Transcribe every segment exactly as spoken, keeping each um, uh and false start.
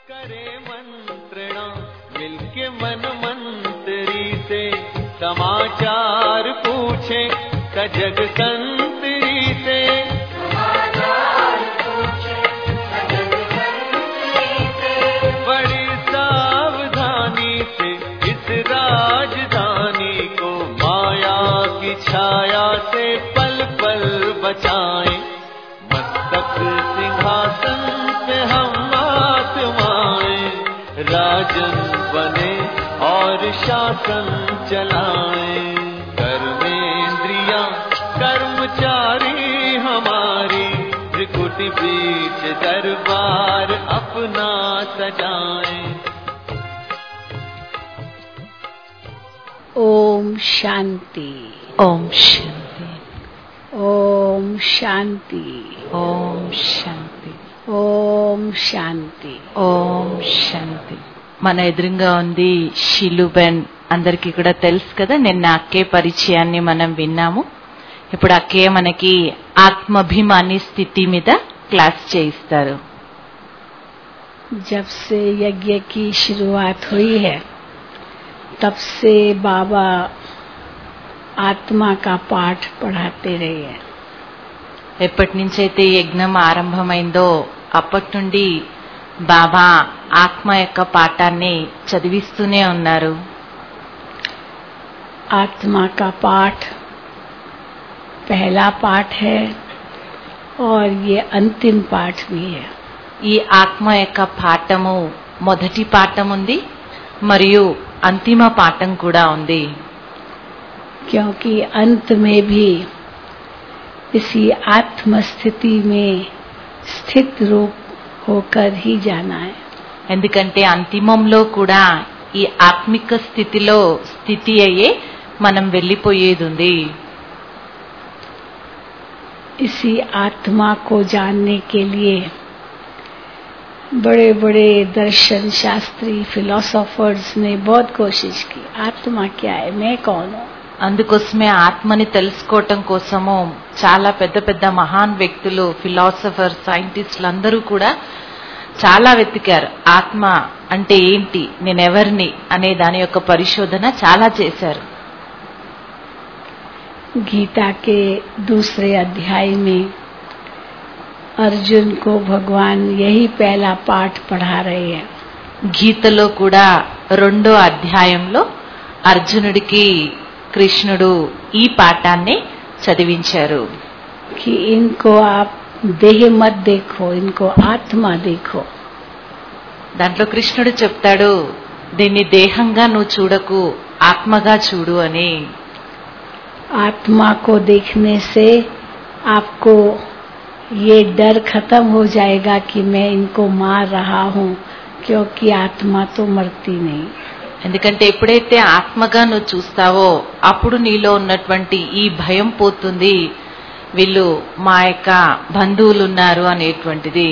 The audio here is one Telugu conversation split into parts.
करे मंत्रणा मिलके मन मंत्री से समाचार पूछे कजग संतरी से बड़ी सावधानी से इस राजधानी को माया की छाया से पल पल बचाएं। मस्तक सिंहासन पे हम आत्माएं राजन बने और शासन चलाएं। कर्मेंद्रियां कर्मचारी हमारी त्रिकुटी बीच दरबार अपना सजाएं। ओम शांति। ओम शांति। ओम शांति। ओम शांति। ఓం శాంతి. ఓం శాంతి. మన ఎదురుగా ఉంది షిలుబెన్. అందరికీ కూడా తెలుసు కదా, నిన్న అక్కే పరిచయాన్ని మనం విన్నాము. ఇప్పుడు అక్కే మనకి ఆత్మాభిమాని స్థితి మీద క్లాస్ చేయిస్తారు. जब से यज्ञ की शुरुआत हुई है तब से बाबा आत्मा का पाठ पढ़ाते रहे हैं. ఎప్పటి నుంచి అయితే యజ్ఞం ఆరంభమైందో అప్పటి నుండి బాబా ఆత్మ యొక్క పాఠాన్ని చదివిస్తూనే ఉన్నారు. आत्मा का पाठ पहला पाठ है और ये अंतिम पाठ भी है. ఈ ఆత్మ యొక్క పాఠము మొదటి పాఠం ఉంది మరియు అంతిమ పాఠం కూడా ఉంది. क्योंकि अंत में भी इसी आत्म स्थिति में स्थित रूप होकर ही जाना है. ఎందుకంటే అంతిమంలో కూడా ఈ ఆత్మిక స్థితిలో స్థితి అయ్యే మనం వెళ్ళిపోయేది ఉంది. इसी आत्मा को जानने के लिए बड़े बड़े दर्शन शास्त्री फिलोसोफर्स ने बहुत कोशिश की. आत्मा क्या है, मैं कौन हूँ. అందుకోసమే ఆత్మని తెలుసుకోవటం కోసము చాలా పెద్ద పెద్ద మహాన్ వ్యక్తులు, ఫిలాసఫర్, సైంటిస్టులు అందరూ కూడా చాలా వెతికారు. ఆత్మ అంటే ఏంటి, నేనెవరిని అనే దాని యొక్క పరిశోధన చాలా చేశారు. गीता के दूसरे अध्याय में अर्जुन को भगवान यही पहला पाठ पढ़ा रहे हैं. గీతలో కూడా రెండో అధ్యాయంలో అర్జునుడికి కృష్ణుడు ఈ పాఠాన్ని చదివించారు. कि इनको आप देह मत देखो, इनको आत्मा देखो. దాంట్లో కృష్ణుడు చెప్తాడు, దీన్ని దేహంగా నువ్వు చూడకు, ఆత్మగా చూడు అని. आत्मा को देखने से आपको ये डर खत्म हो जाएगा कि मैं इनको मार रहा हूँ, क्योंकि आत्मा तो मरती नहीं. ఎందుకంటే ఎప్పుడైతే ఆత్మగా నువ్వు చూస్తావో అప్పుడు నీలో ఉన్నటువంటి ఈ భయం పోతుంది, వీళ్ళు మా యొక్క బంధువులు ఉన్నారు అనేటువంటిది.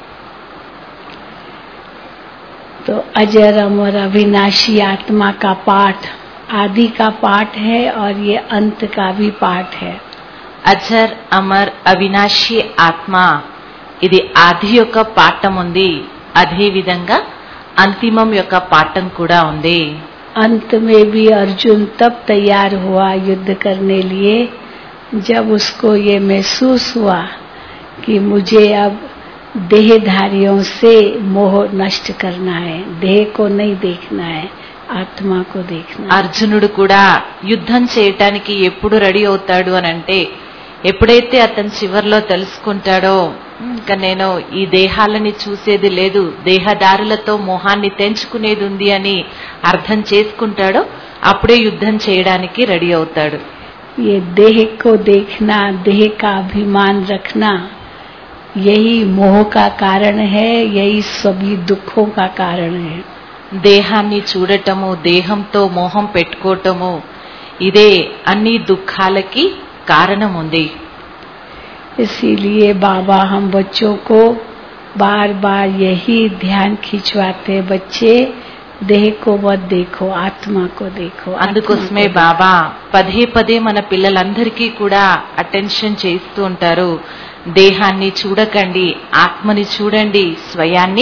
तो अजर अमर अविनाशी आत्मा का पाठ आदि का पाठ है और ये अंत का भी पाठ है. అజర్ అమర్ అవినాశి ఆత్మ, ఇది ఆది యొక్క పాఠం ఉంది, అదే విధంగా అంతిమం యొక్క పాఠం కూడా ఉంది. अंत में भी अर्जुन तब तैयार हुआ युद्ध करने लिए जब उसको ये महसूस हुआ कि मुझे अब देहधारियों से मोह नष्ट करना है, देह को नहीं देखना है, ఆత్మ को देखना. అర్జునుడు కూడా యుద్ధం చేయటానికి ఎప్పుడు రెడీ అవుతాడు అని అంటే, ఎప్పుడైతే అతను చివర్లో తెలుసుకుంటాడో ఇంకా నేను ఈ దేహాలని చూసేది లేదు, దేహదారులతో మోహాన్ని తెంచుకునేది ఉంది అని అర్థం చేసుకుంటాడో అప్పుడే యుద్ధం చేయడానికి రెడీ అవుతాడు. ये देह को देखना, देह का अभिमान रखना, यही मोह का कारण है, यही सभी दुखों का कारण है. దేహాన్ని చూడటము, దేహంతో మోహం పెట్టుకోవటము, ఇదే అన్ని దుఃఖాలకి కారణం ఉంది. इसीलिए बाबा हम बच्चों को बार बार यही ध्यान खिंचवाते, बच्चे देह को मत देखो, आत्मा को देखो. అందుకోసమే బాబా పదే పదే మన పిల్లలందరికీ కూడా అటెన్షన్ చేస్తూ ఉంటారు, దేహాన్ని చూడకండి, ఆత్మని చూడండి, స్వయాన్ని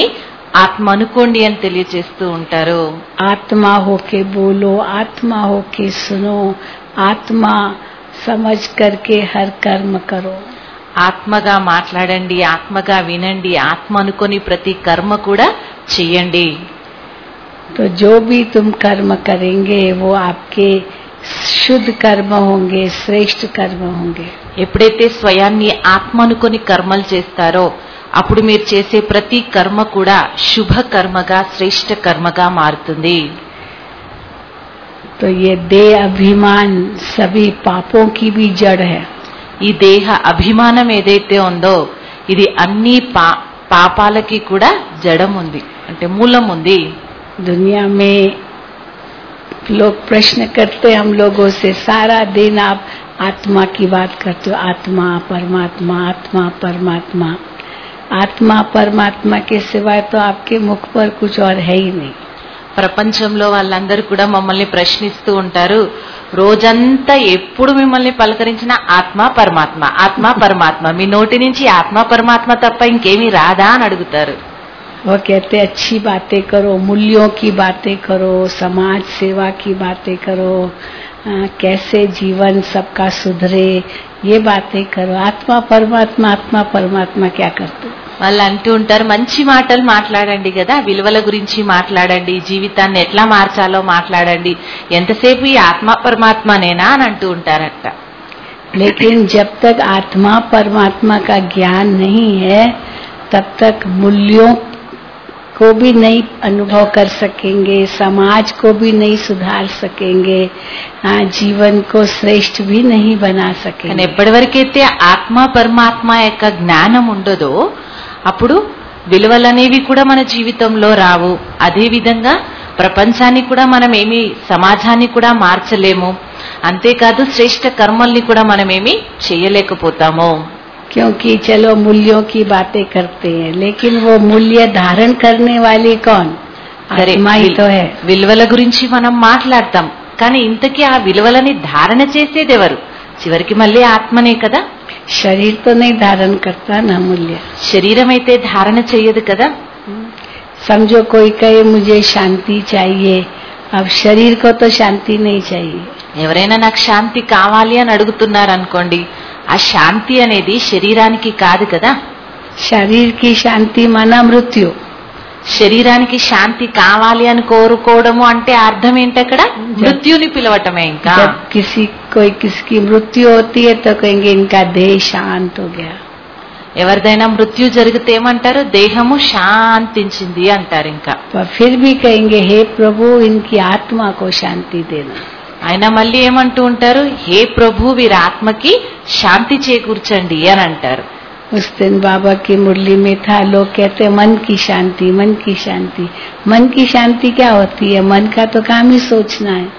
ఆత్మ అనుకోండి అని తెలియజేస్తూ ఉంటారు. आत्मा होके बोलो, आत्मा होके सुनो, आत्मा समझ करके हर कर्म करो. ఆత్మగా మాట్లాడండి, ఆత్మగా వినండి, ఆత్మ అనుకొని ప్రతి కర్మ కూడా చెయ్యండి. तो जो भी तुम कर्म करेंगे वो आपके शुद्ध कर्म होंगे, श्रेष्ठ कर्म होंगे. ఎప్పుడైతే స్వయాన్ని ఆత్మ అనుకొని కర్మలు చేస్తారో అప్పుడు మీరు చేసే ప్రతి కర్మ కూడా శుభ కర్మగా, శ్రేష్ఠ కర్మగా మారుతుంది. तो ये देह अभिमान सभी पापों की भी जड़ है. ఈ దేహ అభిమానం ఏదైతే ఉందో ఇది అన్ని పా పాపాలకి కూడా జడం ఉంది, అంటే మూలం ఉంది. दुनिया में लोग प्रश्न करते हम लोगों से, सारा दिन आप आत्मा की बात करते हो, आत्मा परमात्मा, आत्मा परमात्मा. आत्मा परमात्मा के सिवाय तो आपके मुख पर कुछ और है ही नहीं. ప్రపంచంలో వాళ్ళందరూ కూడా మమ్మల్ని ప్రశ్నిస్తూ ఉంటారు. రోజంతా ఎప్పుడు మిమ్మల్ని పలకరించిన ఆత్మ పరమాత్మ, ఆత్మ పరమాత్మ, మీ నోటి నుంచి ఆత్మ పరమాత్మ తప్ప ఇంకేమీ రాదా అని అడుగుతారు. वो कहते अच्छी बातें करो, मूल्यों की बातें करो, समाज सेवा की बातें करो, आ, कैसे जीवन सबका सुधरे, ये बातें करो. आत्मा परमात्मा, आत्मा परमात्मा क्या करते? వాళ్ళు అంటూ ఉంటారు, మంచి మాటలు మాట్లాడండి కదా, విలువల గురించి మాట్లాడండి, జీవితాన్ని ఎట్లా మార్చాలో మాట్లాడండి, ఎంతసేపు ఈ ఆత్మ పరమాత్మనేనా అని అంటూ ఉంటారట. लेकिन जब तक आत्मा परमात्मा का ज्ञान नहीं है तब तक मूल्यों को भी नहीं अनुभव कर सकेंगे, समाज को भी नहीं सुधार सकेंगे, हाँ, जीवन को श्रेष्ठ भी नहीं बना सकेंगे. ఎప్పటి వరకైతే ఆత్మ పరమాత్మ యొక్క జ్ఞానం ఉండదో అప్పుడు విలువలనేవి కూడా మన జీవితంలో రావు. అదే విధంగా ప్రపంచాన్ని కూడా మనం ఏమి, సమాజాన్ని కూడా మార్చలేము. అంతేకాదు శ్రేష్ఠ కర్మల్ని కూడా మనమేమి చేయలేకపోతాము. क्योंकि चलो मूल्यों की बातें करते हैं, लेकिन वो मूल्य धारण करने वाली कौन? आत्मा ही तो है. విలువల గురించి మనం మాట్లాడతాం, కానీ ఇంతకీ ఆ విలువలని ధారణ చేసేది ఎవరు? చివరికి మళ్ళీ ఆత్మనే కదా. शरीर तो नहीं धारण करता ना मूल्य. శరీరం అయితే ధారణ చెయ్యదు కదా. समझो कोई कहे मुझे शांति चाहिए, अब शरीर को तो शांति नहीं चाहिए. ఎవరైనా నాకు శాంతి కావాలి అని అడుగుతున్నారు అనుకోండి, ఆ శాంతి అనేది శరీరానికి కాదు కదా. शरीर की शांति माना मृत्यु. శరీరానికి శాంతి కావాలి అని కోరుకోవడము అంటే అర్థం ఏంటి? అక్కడ మృత్యుని పిలవటమే. ఇంకా जब किसी कोई किसकी मृत्यु होती है तो कहेंगे इनका देह शांत हो गया. ఎవరిదైనా మృత్యు జరిగితే ఏమంటారు? దేహము శాంతించింది అంటారు. ఇంకా पर फिर भी कहेंगे हे प्रभु इनकी आत्मा को शांति देना. ఆయన మళ్ళీ ఏమంటూ ఉంటారు? హే ప్రభు వీరి ఆత్మకి శాంతి చేకూర్చండి అని అంటారు. उस दिन बाबा की मुरली में था, लोग कहते मन की शांति, मन की शांति. मन की शांति क्या होती है? मन का तो काम ही सोचना है.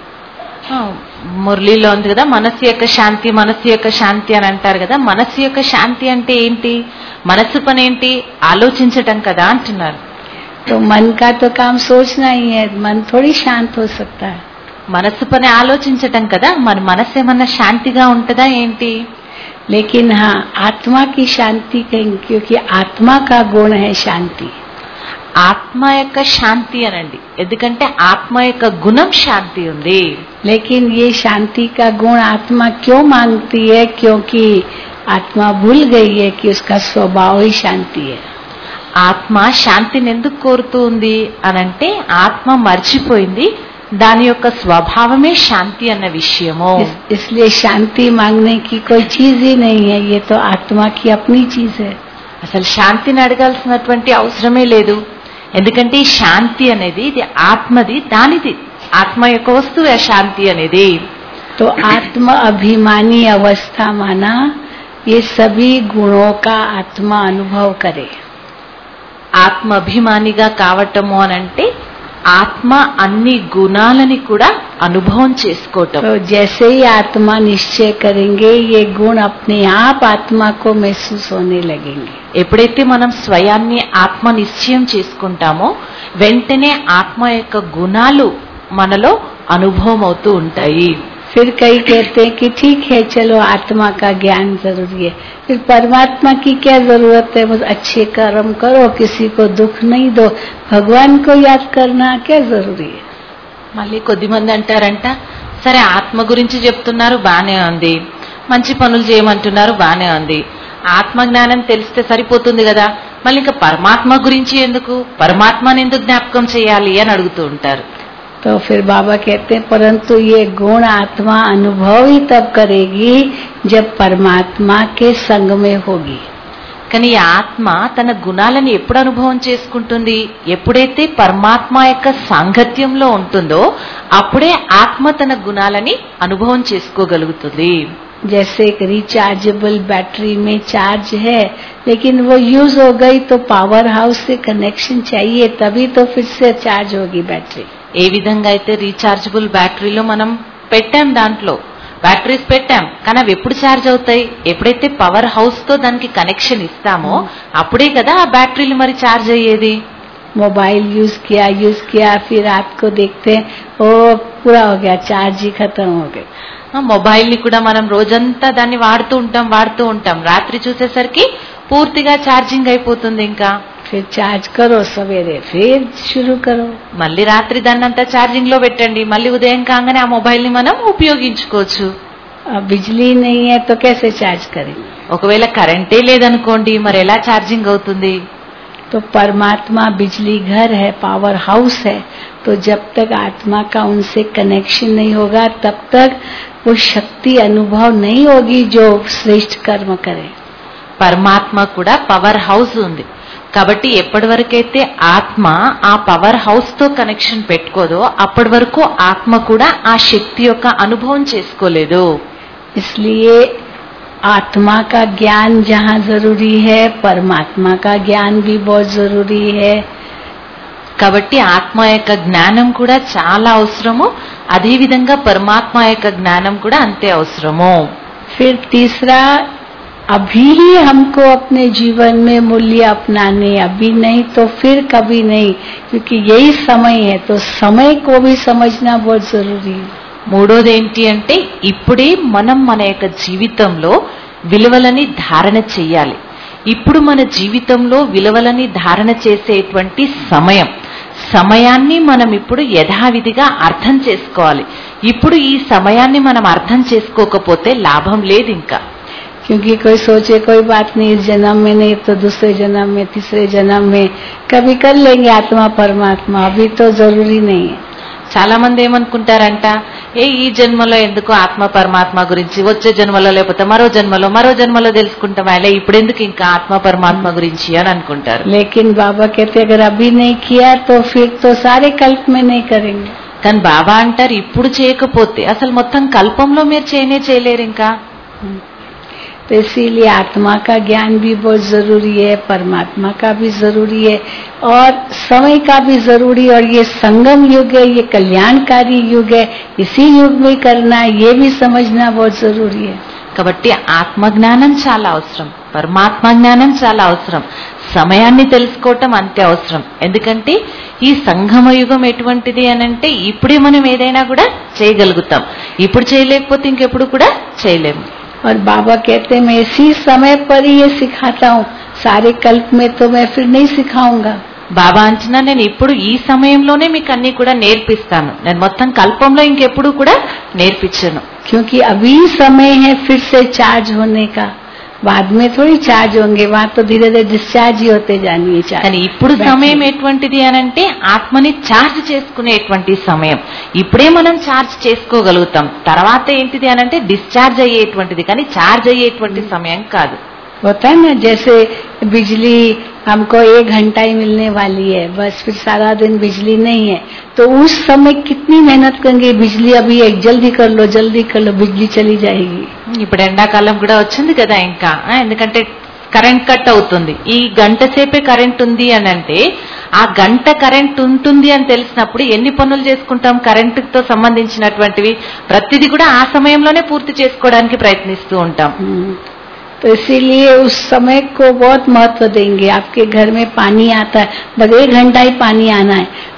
మురళీలో ఉంది కదా, మనస్సు యొక్క శాంతి, మనస్సు యొక్క శాంతి అని అంటారు కదా. మనస్సు యొక్క శాంతి అంటే ఏంటి? మనస్సు పని ఏంటి? ఆలోచించటం కదా అంటున్నారు. तो मन का तो काम सोचना ही है, मन थोड़ी शांत हो सकता है. మనస్సు పని ఆలోచించటం కదా, మన మనస్సు ఏమన్నా శాంతిగా ఉంటదా ఏంటి? लेकिन हाँ, आत्मा की शांति कहेंगे क्योंकि आत्मा का गुण है शांति. ఆత్మ యొక్క శాంతి అనండి, ఎందుకంటే ఆత్మ యొక్క గుణం శాంతి ఉంది. लेकिन ये शांति का गुण आत्मा क्यों मांगती है? क्योंकि आत्मा भूल गई है कि उसका स्वभाव ही शांति है. ఆత్మ శాంతిని ఎందుకు కోరుతూ ఉంది అనంటే ఆత్మ మర్చిపోయింది దాని యొక్క స్వభావమే శాంతి అన్న విషయము. इस, इसलिए शांति मांगने की कोई चीज ही नहीं है, ये तो आत्मा की अपनी चीज है. అసలు శాంతిని అడగాల్సినటువంటి అవసరమే లేదు, ఎందుకంటే ఈ శాంతి అనేది ఇది ఆత్మది, దానిది, ఆత్మ యొక్క వస్తువు శాంతి అనేది. तो आत्म अभिमानी अवस्था माना ये सभी गुणों का आत्मा अनुभव करे. ఆత్మ అభిమానిగా కావటము అనంటే ఆత్మ అన్ని గుణాలని కూడా అనుభవం చేసుకోవటం. तो जैसे ही आत्मा निश्चय करेंगे ये गुण अपने आप आत्मा को महसूस होने लगेंगे. ఎప్పుడైతే మనం స్వయాన్ని ఆత్మ నిశ్చయం చేసుకుంటామో వెంటనే ఆత్మ యొక్క గుణాలు మనలో అనుభవం అవుతూ ఉంటాయి. फिर कई कहते हैं कि ठीक है चलो आत्मा का ज्ञान जरूरी है, फिर परमात्मा की क्या जरूरत है, बस अच्छे कर्म करो, किसी को दुख नहीं दो, भगवान को याद करना क्या जरूरी है। మళ్ళీ కొద్ది మంది అంటారంట, సరే ఆత్మ గురించి చెప్తున్నారు బానే ఉంది, మంచి పనులు చేయమంటున్నారు బానే ఉంది, ఆత్మ జ్ఞానం తెలిస్తే సరిపోతుంది కదా, మళ్ళీ ఇంకా పరమాత్మ గురించి ఎందుకు, పరమాత్మని ఎందుకు జ్ఞాపకం చేయాలి అని అడుగుతూ ఉంటారు. तो फिर बाबा कहते हैं परंतु ये गुण आत्मा अनुभव ही तब करेगी जब परमात्मा के संग में होगी। కానీ ఈ ఆత్మ తన గుణాలను ఎప్పుడు అనుభవం చేసుకుంటుంది, ఎప్పుడైతే పరమాత్మ యొక్క సాంగత్యంలో ఉంటుందో అప్పుడే ఆత్మ తన గుణాలని అనుభవం చేసుకోగలుగుతుంది. जैसे एक रिचार्जेबल बैटरी में चार्ज है लेकिन वो यूज हो गई तो पावर हाउस से कनेक्शन चाहिए तभी तो फिर से चार्ज होगी बैटरी। ఏ విధంగా అయితే రీచార్జబుల్ బ్యాటరీలో మనం పెట్టాం, దాంట్లో బ్యాటరీస్ పెట్టాం, కానీ అవి ఎప్పుడు ఛార్జ్ అవుతాయి, ఎప్పుడైతే పవర్ హౌస్ తో దానికి కనెక్షన్ ఇస్తామో అప్పుడే కదా ఆ బ్యాటరీలు మరి ఛార్జ్ అయ్యేది. मोबाइल यूज किया यूज किया फिर रात को देखते हैं ओ पूरा हो गया, चार्ज ही खत्म हो गया। మొబైల్ ని కూడా మనం రోజంతా దాన్ని వాడుతూ ఉంటాం వాడుతూ ఉంటాం రాత్రి చూసేసరికి పూర్తిగా ఛార్జింగ్ అయిపోతుంది. ఇంకా फिर चार्ज करो सवेरे फिर शुरू करो, మళ్ళీ రాత్రి దాన్ని అంతా ఛార్జింగ్ లో పెట్టండి, మళ్ళీ ఉదయం కాగానే ఆ మొబైల్ ని మనం ఉపయోగించుకోవచ్చు. अब बिजली नहीं है तो कैसे चार्ज करेंगे। ఒకవేళ కరెంటే లేదనుకోండి మరి ఎలా ఛార్జింగ్ అవుతుంది. तो परमात्मा बिजली घर है, पावर हाउस है, तो जब तक आत्मा का उनसे कनेक्शन नहीं होगा तब तक वो शक्ति अनुभव नहीं होगी जो श्रेष्ठ कर्म करे। పరమాత్మ కూడా పవర్ హౌస్ ఉంది కాబట్టి ఎప్పటి వరకైతే ఆత్మ ఆ పవర్ హౌస్ తో కనెక్షన్ పెట్టుకోదో అప్పటి వరకు ఆత్మ కూడా ఆ శక్తి యొక్క అనుభవం చేసుకోలేదు. इसलिए आत्मा का ज्ञान जहाँ जरूरी है परमात्मा का ज्ञान भी बहुत जरूरी है. కాబట్టి ఆత్మ యొక్క జ్ఞానం కూడా చాలా అవసరము, అదే విధంగా పరమాత్మ యొక్క జ్ఞానం కూడా అంతే అవసరము. फिर तीसरा अभी ही हमको अपने जीवन में मूल्य अपनाने, अभी नहीं तो फिर कभी नहीं, क्योंकि यही समय है तो समय को भी समझना बहुत जरूरी है. మూడోది ఏంటి అంటే ఇప్పుడే మనం మన యొక్క జీవితంలో విలువలని ధారణ చేయాలి. ఇప్పుడు మన జీవితంలో విలువలని ధారణ చేసేటువంటి సమయం, సమయాన్ని మనం ఇప్పుడు యథావిధిగా అర్థం చేసుకోవాలి. ఇప్పుడు ఈ సమయాన్ని మనం అర్థం చేసుకోకపోతే లాభం లేదు ఇంకా. क्योंकि कोई सोचे कोई बात नहीं, इस जन्म में नहीं तो दूसरे जन्म में, तीसरे जन्म में कभी कर लेंगे आत्मा परमात्मा, अभी तो जरूरी नहीं है. చాలా మంది ఏమనుకుంటారంట, ఏ ఈ జన్మలో ఎందుకు ఆత్మ పరమాత్మ గురించి, వచ్చే జన్మలో లేకపోతే మరో జన్మలో మరో జన్మలో తెలుసుకుంటాం, అలా ఇప్పుడు ఎందుకు ఇంకా ఆత్మ పరమాత్మ గురించి అని అనుకుంటారు. लेकिन बाबा कहते अगर अभी नहीं किया तो फिर तो सारे कल्प में नहीं करेंगे. కానీ బాబా అంటారు ఇప్పుడు చేయకపోతే అసలు మొత్తం కల్పంలో మీరు చేయనే చేయలేరు ఇంకా. तो इसीलिए आत्मा का ज्ञान भी बहुत जरूरी है, परमात्मा का भी जरूरी है और समय का भी जरूरी, और ये संगम युग है, ये कल्याणकारी युग है, इसी युग में करना ये भी समझना बहुत जरूरी है. కాబట్టి ఆత్మ జ్ఞానం చాలా అవసరం, పరమాత్మ జ్ఞానం చాలా అవసరం, సమయాన్ని తెలుసుకోవటం అంతే అవసరం. ఎందుకంటే ఈ సంగమ యుగం ఎటువంటిది అనంటే ఇప్పుడే మనం ఏదైనా కూడా చేయగలుగుతాం, ఇప్పుడు చేయలేకపోతే ఇంకెప్పుడు కూడా చేయలేము. और बाबा कहते हैं मैं इसी समय पर ही ये सिखाता हूँ, सारे कल्प में तो मैं फिर नहीं सिखाऊंगा. బాబా అంటున్నా నేను ఇప్పుడు ఈ సమయంలోనే మీకు అన్ని కూడా నేర్పిస్తాను, నేను మొత్తం కల్పంలో ఇంకెప్పుడు కూడా నేర్పించను. क्योंकि अभी समय है फिर से चार्ज होने का, बाद में थोड़ी चार्ज होंगे, वहाँ तो धीरे धीरे डिस्चार्ज ही होते जाएंगे. కానీ ఇప్పుడు సమయం ఎటువంటిది అనంటే ఆత్మని ఛార్జ్ చేసుకునేటువంటి సమయం, ఇప్పుడే మనం ఛార్జ్ చేసుకోగలుగుతాం, తర్వాత ఏంటిది అనంటే డిశ్చార్జ్ అయ్యేటువంటిది, కానీ ఛార్జ్ అయ్యేటువంటి సమయం కాదు. होता है ना, जैसे बिजली हमको एक घंटा ही मिलने वाली है, बस फिर सारा दिन बिजली नहीं है, तो उस समय कितनी मेहनत करेंगे, बिजली अभी एक जल्दी कर लो जल्दी कर लो, बिजली चली जाएगी. ఇప్పుడు ఎండాకాలం కూడా వచ్చింది కదా ఇంకా, ఎందుకంటే కరెంట్ కట్ అవుతుంది, ఈ గంట సేపే కరెంట్ ఉంది అని అంటే ఆ గంట కరెంట్ ఉంటుంది అని తెలిసినప్పుడు ఎన్ని పనులు చేసుకుంటాం కరెంటుతో సంబంధించినటువంటివి, ప్రతిదీ కూడా ఆ సమయంలోనే పూర్తి చేసుకోవడానికి ప్రయత్నిస్తూ ఉంటాం. तो इसीलिए उस समय को बहुत महत्व देंगे. आपके घर में पानी आता है, बस एक घंटा ही पानी आना है,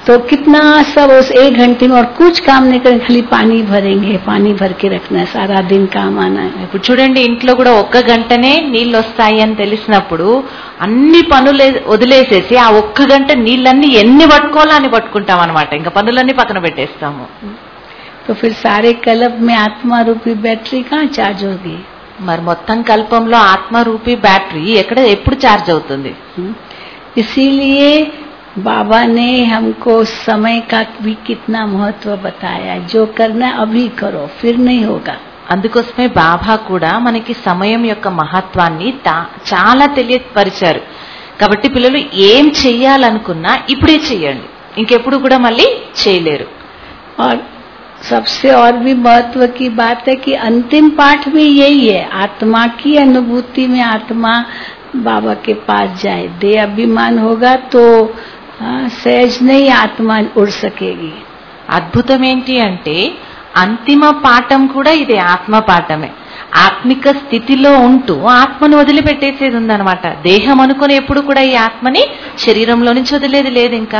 तो कितना सब उस एक घंटे में और कुछ काम नहीं करेंगे, खाली पानी भरेंगे, पानी भर के रखना है, सारा दिन काम आना है. ఇప్పుడు చూడండి, ఇంట్లో కూడా ఒక్క గంటనే నీళ్ళు వస్తాయి అని తెలిసినప్పుడు అన్ని పనులు వదిలేసేసి ఆ ఒక్క గంట నీళ్ళన్నీ ఎన్ని పట్టుకోవాలో అని పట్టుకుంటాం అనమాట. ఇంకా పనులన్నీ పక్కన పెట్టేస్తాము. तो फिर सारे कल्प में आत्मा रूपी बैटरी कहाँ चार्ज होगी? మరి మొత్తం కల్పంలో ఆత్మ రూపీ బ్యాటరీ ఎక్కడ ఎప్పుడు ఛార్జ్ అవుతుంది? इसीलिए बाबा ने हमको समय का भी कितना महत्व बताया. जो करना अभी करो, फिर नहीं होगा. అందుకోసమే బాబా కూడా మనకి సమయం యొక్క మహత్వాన్ని చాలా తెలియపరిచారు. కాబట్టి పిల్లలు ఏం చెయ్యాలనుకున్నా ఇప్పుడే చెయ్యండి, ఇంకెప్పుడు కూడా మళ్ళీ చేయలేరు. और सबसे और भी महत्व की बात है कि अंतिम पाठ भी यही है, आत्मा की अनुभूति में आत्मा बाबा के पास जाए. देह अभिमान होगा तो सहज नहीं आत्मा उड़ सकेगी. అద్భుతం ఏంటి అంటే అంతిమ పాఠం కూడా ఇదే ఆత్మ పాఠమే. ఆత్మిక స్థితిలో ఉంటూ ఆత్మను వదిలిపెట్టేసేది ఉందన్నమాట. దేహం అనుకుని ఎప్పుడు కూడా ఈ ఆత్మని శరీరంలో నుంచి వదిలేది లేదు ఇంకా.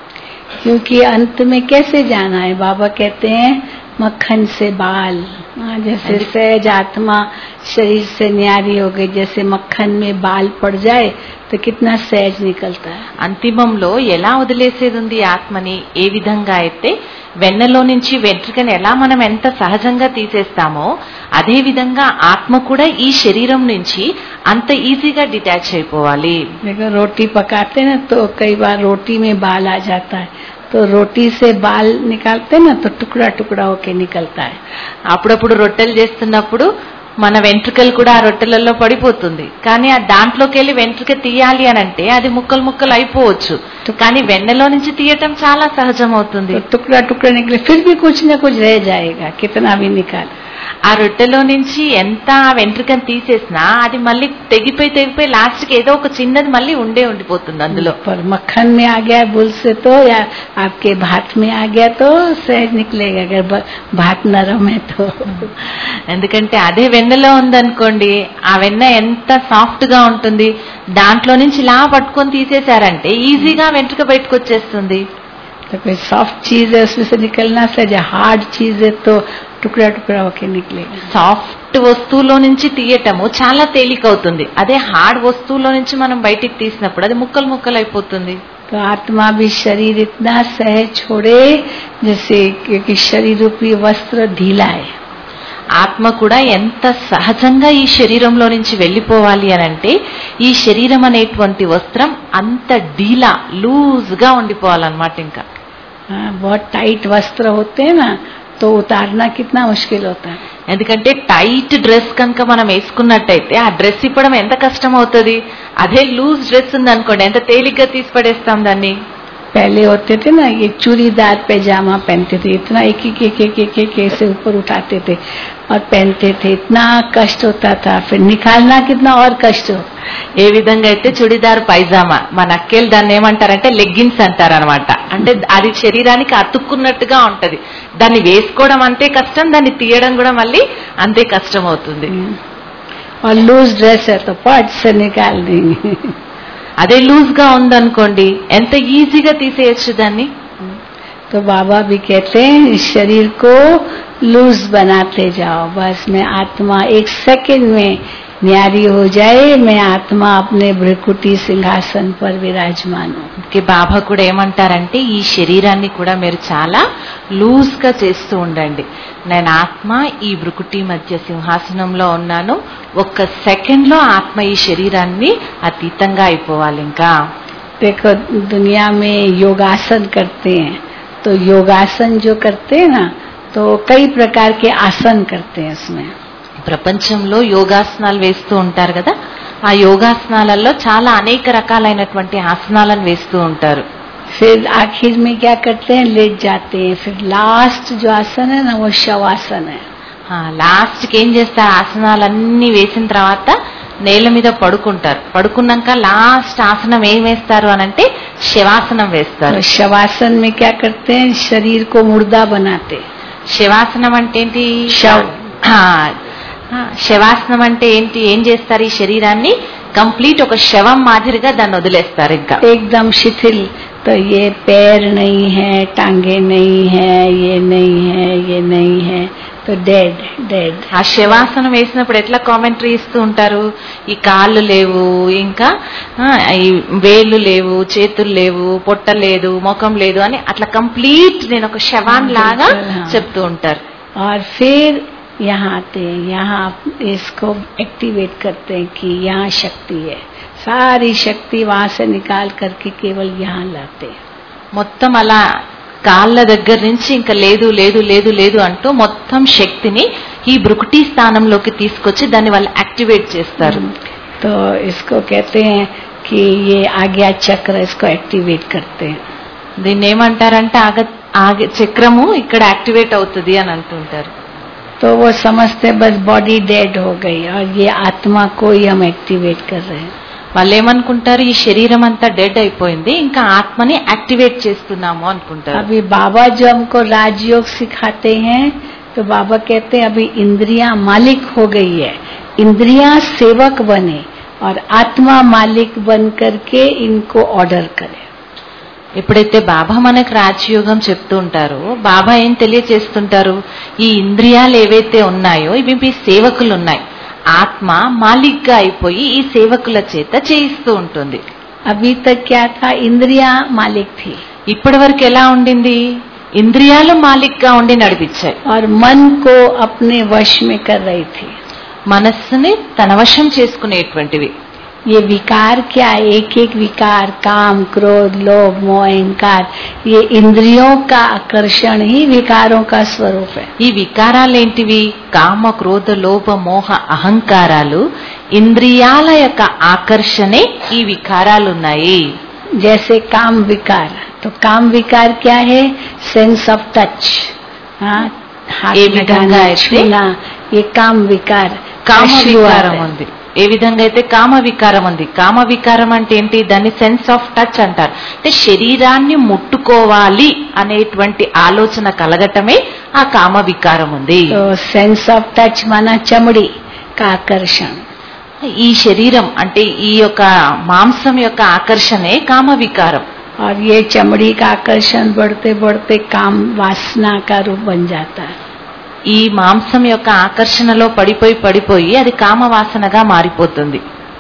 क्योंकि अंत में कैसे जाना है? बाबा कहते हैं मक्खन से बाल. जैसे सहज आत्मा शरीर से न्यारी हो गई, जैसे मक्खन में बाल पड़ जाए तो कितना सहज निकलता है. అంతిమంలో ఎలా వదిలేసేది ఉంది ఆత్మని, ఏ విధంగా అయితే వెన్నలో నుంచి వెంట్రుకని ఎలా మనం ఎంత సహజంగా తీసేస్తామో అదే విధంగా ఆత్మ కూడా ఈ శరీరం నుంచి అంత ఈజీగా డిటాచ్ అయిపోవాలి. देखो रोटी पकाते ना तो कई बार रोटी में बाल आ जाता है, तो रोटी से बाल निकालते ना तो टुकड़ा टुकड़ा होके निकलता है. అప్పుడప్పుడు రొట్టెలు చేస్తున్నప్పుడు మన వెంట్రుకలు కూడా ఆ రొట్టెలలో పడిపోతుంది. కానీ ఆ దాంట్లోకి వెళ్ళి వెంట్రుక తీయాలి అని అంటే అది ముక్కలు ముక్కలు అయిపోవచ్చు, కానీ వెన్నెలో నుంచి తీయటం చాలా సహజం అవుతుంది. टुकड़ा टुकड़ा निकले फिर भी कुछ न कुछ रह जाएगा, कितना भी निकाल. ఆ రొట్టెలో నుంచి ఎంత వెంట్రుకను తీసేసినా అది మళ్ళీ తెగిపోయి తెగిపోయి లాస్ట్ కి ఏదో ఒక చిన్నది మళ్ళీ ఉండే ఉండిపోతుంది అందులో. पर मक्खन में आ गया बुल से तो या आपके भात में आ गया तो सहज निकलेगा, अगर भात नरम है तो. ఎందుకంటే అదే వెన్నెలో ఉందనుకోండి, ఆ వెన్న ఎంత సాఫ్ట్ గా ఉంటుంది, దాంట్లో నుంచి ఇలా పట్టుకొని తీసేశారంటే ఈజీగా వెంట్రుక బయటకు వచ్చేస్తుంది. तो कोई सॉफ्ट चीज है उसमें से निकलना सहज, हार्ड चीज है तो टुकड़ा टुकड़ा होके निकलेगा. సాఫ్ట్ వస్తువులో నుంచి తీయటము చాలా తేలికవుతుంది, అదే హార్డ్ వస్తువులో నుంచి మనం బయటికి తీసినప్పుడు అది ముక్కలు ముక్కలు అయిపోతుంది. तो आत्मा भी शरीर इतना सहज छोड़े जैसे क्योंकि शरीर रूपी वस्त्र ढीला है. ఆత్మ కూడా ఎంత సహజంగా ఈ శరీరంలో నుంచి వెళ్లిపోవాలి అని అంటే ఈ శరీరం అనేటువంటి వస్త్రం అంత ఢీలా లూజ్ గా ఉండిపోవాలన్నమాట. ఇంకా बहुत टाइट वस्त्र होते हैं ना तो उतारना कितना मुश्किल होता है. ఎందుకంటే టైట్ డ్రెస్ కనుక మనం వేసుకున్నట్టయితే ఆ డ్రెస్ ఇప్పడం ఎంత కష్టం అవుతుంది. అదే లూజ్ డ్రెస్ ఉంది అనుకోండి ఎంత తేలిగ్గా తీసి పడేస్తాం దాన్ని. पहले होते थे ना ये चूड़ीदार पैजामा पहनते थे, इतना एक एक एक एक एक एक ऐसे ऊपर उठाते थे और पहनते थे, इतना कष्ट होता था, फिर निकालना कितना और कष्ट हो. ఏ విధంగా అయితే చుడిదార్ పైజామా మన అక్కేలు దాన్ని ఏమంటారంటే లెగ్గిన్స్ అంటారనమాట. అంటే అది శరీరానికి అతుక్కున్నట్టుగా ఉంటది, దాన్ని వేసుకోవడం అంతే కష్టం, దాన్ని తీయడం కూడా మళ్ళీ అంతే కష్టం అవుతుంది. और लूज ड्रेस है तो पट से निकाल देंगे. అదే లూజ్ గా ఉందనుకోండి ఎంత ఈజీగా తీసేయచ్చు దాన్ని. तो बाबा भी कहते हैं शरीर को लूज बनाते जाओ, बस मैं आत्मा एक सेकंड में न्यारी हो जाए, मैं आत्मा अपने भ्रकुटी सिंहासन पर विराजमान हूँ. బాబా కూడా ఏమంటారంటే ఈ శరీరాన్ని కూడా మీరు చాలా లూజ్ గా చేస్తూ ఉండండి. నేను ఆత్మ ఈ భ్రుకుటి మధ్య సింహాసనంలో ఉన్నాను, ఒక్క సెకండ్ లో ఆత్మ ఈ శరీరాన్ని అతీతంగా అయిపోవాలి. ఇంకా देखो दुनिया में योगासन करते हैं, तो योगासन जो करते हैं ना तो कई प्रकार के आसन करते हैं. उसमें ప్రపంచంలో యోగాసనాలు వేస్తూ ఉంటారు కదా, ఆ యోగాసనాలలో చాలా అనేక రకాలైనటువంటి ఆసనాలను వేస్తూ ఉంటారు. फिर आखिर में क्या करते हैं, लेट जाते हैं. फिर लास्ट जो आसन है ना वो शवासन है. లాస్ట్ కి ఏం చేస్తారు, ఆసనాలన్నీ వేసిన తర్వాత నేల మీద పడుకుంటారు. పడుకున్నాక లాస్ట్ ఆసనం ఏం వేస్తారు అని అంటే శవాసనం వేస్తారు. तो शवासन में क्या करते हैं, शरीर को मुर्दा बनाते. శవాసనం అంటే ఏంటి, శవ శవాసనం అంటే ఏంటి, ఏం చేస్తారు, ఈ శరీరాన్ని కంప్లీట్ ఒక శవం మాదిరిగా దాన్ని వదిలేస్తారు. ఇంకా एकदम शिथिल तो ये पैर नहीं है, टांगे नहीं है, ये नहीं है, ये नहीं है, तो डेड डेड. ఆ శవాసనం వేసినప్పుడు ఎట్లా కామెంటరీ ఇస్తూ ఉంటారు, ఈ కాళ్ళు లేవు, ఇంకా ఆ, ఈ వేళ్ళు లేవు, చేతులు లేవు, పొట్ట లేదు, ముఖం లేదు అని అట్లా కంప్లీట్ నేను ఒక శవాన్ లాగా చెప్తూ ఉంటారు. और फिर यहाँ आते हैं, यहाँ इसको एक्टिवेट करते हैं कि यहाँ शक्ति है, सारी शक्ति वहां से निकाल करके केवल यहाँ लाते हैं. మొత్తం అలా కాళ్ళ దగ్గర నుంచి ఇంకా లేదు లేదు లేదు లేదు అంటూ మొత్తం శక్తిని ఈ బ్రుకుటి స్థానంలోకి తీసుకొచ్చి దాన్ని వాళ్ళు యాక్టివేట్ చేస్తారు. तो इसको कहते हैं कि ये आज्ञा चक्र, इसको एक्टिवेट करते हैं. దీన్ని ఏమంటారంటే ఆగ ఆగ చక్రము ఇక్కడ యాక్టివేట్ అవుతుంది అని అంటుంటారు. तो वो समझते बस बॉडी डेड हो गई और ये आत्मा को ही हम एक्टिवेट कर रहे हैं. వాళ్ళు ఏమనుకుంటారు, ఈ శరీరం అంతా డెడ్ అయిపోయింది, ఇంకా ఆత్మని యాక్టివేట్ చేస్తున్నాము అనుకుంటారు. अभी बाबा जो हमको राजयोग सिखाते हैं तो बाबा कहते हैं अभी इंद्रियां मालिक हो गई है, इंद्रियां सेवक बने और आत्मा मालिक बन करके इनको ऑर्डर करे. ఎప్పుడైతే బాబా మనకు రాజయోగం చెప్తూ ఉంటారో బాబా ఏం తెలియచేస్తుంటారు, ఈ ఇంద్రియాలు ఏవైతే ఉన్నాయో ఇవి మీ సేవకులు ఉన్నాయి, ఆత్మ మాలిక్గా అయిపోయి ఈ సేవకుల చేత చేయిస్తూ ఉంటుంది. अभी तक क्या था, इंद्रियां मालिक थी ఇప్పటి వరకు ఎలా ఉండింది, ఇంద్రియాలు మాలిక్గా ఉండి నడిపించాయి, और मन को अपने वश में कर रही थी. మనస్సుని తన వశం చేసుకునేటువంటివి. ये विकार क्या है, एक एक विकार, काम, क्रोध, लोभ, मोह, अहंकार, ये इंद्रियों का आकर्षण ही विकारों का स्वरूप है. ఈ వికారాలేంటివి, కామ క్రోధ లోభ మోహ అహంకారాలు, ఇంద్రియాల యొక్క ఆకర్షణే ఈ వికారాలున్నాయి. जैसे काम विकार, तो काम विकार क्या है, सेंस ऑफ टच, हाँ, हाथ ఏ लगाना, విధంగా అయితే छूना, ये काम विकार. కామ शुरुआत వికారం है. ఉంది, ఏ విధంగా అయితే కామ వికారం ఉంది. కామ వికారం అంటే ఏంటి, దాన్ని సెన్స్ ఆఫ్ టచ్ అంటారు. అంటే శరీరాన్ని ముట్టుకోవాలి అనేటువంటి ఆలోచన కలగటమే ఆ కామ వికారం ఉంది. तो सेंस ऑफ टच माना चमड़ी का आकर्षण, ఈ శరీరం అంటే ఈ యొక్క మాంసం యొక్క ఆకర్షణే కామ వికారం. और ये चमड़ी का आकर्षण बढ़ते बढ़ते काम वासना का रूप बन जाता है. ఈ మాంసం యొక్క ఆకర్షణలో పడిపోయి పడిపోయి అది కామవాసనగా మారిపోతుంది.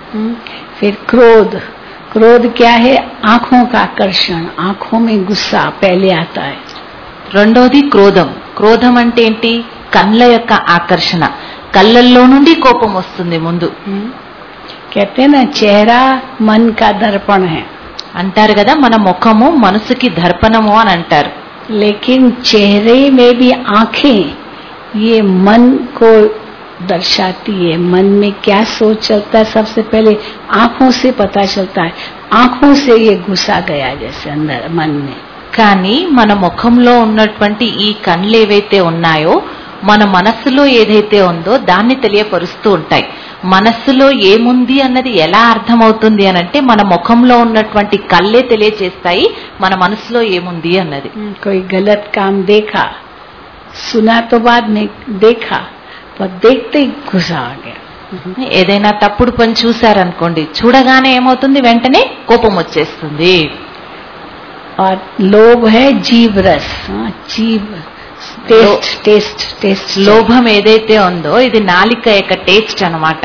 फिर क्रोध, क्रोध क्या है, आंखों का आकर्षण, आंखों में गुस्सा पहले आता है. రెండోది క్రోధం. క్రోధం అంటే ఏంటి, కళ్ళ యొక్క ఆకర్షణ, కళ్ళల్లో నుండి కోపం వస్తుంది ముందు. कहते हैं ना, चेहरा मन का दर्पण है, అంటారు కదా, మన ముఖము మనసుకి దర్పణము అని అంటారు. लेकिन चेहरे में भी आंखें ये मन को दर्शाती है. मन में क्या सोच चलता है सबसे पहले आंखों से पता चलता है. आंखों से ये घुसा गया जैसे अंदर मन में. కానీ మన ముఖంలో ఉన్నటువంటి ఈ కళ్ళు ఏవైతే ఉన్నాయో మన మనస్సులో ఏదైతే ఉందో దాన్ని తెలియపరుస్తూ ఉంటాయి. మనస్సులో ఏముంది అన్నది ఎలా అర్థమవుతుంది అనంటే మన ముఖంలో ఉన్నటువంటి కళ్ళే తెలియచేస్తాయి మన మనసులో ఏముంది అన్నది. कोई गलत काम देखा, सुना तो बाद में, देखा पर देखते ही गुस्सा आ गया. ఏదైనా తప్పుడు పని చూశారనుకోండి, చూడగానే ఏమవుతుంది, వెంటనే కోపం వచ్చేస్తుంది. और लोभ है जीभ रस, हाँ, जीभ टेस्ट टेस्ट टेस्ट. లోభం ఏదైతే ఉందో ఇది నాలిక యొక్క టేస్ట్ అన్నమాట.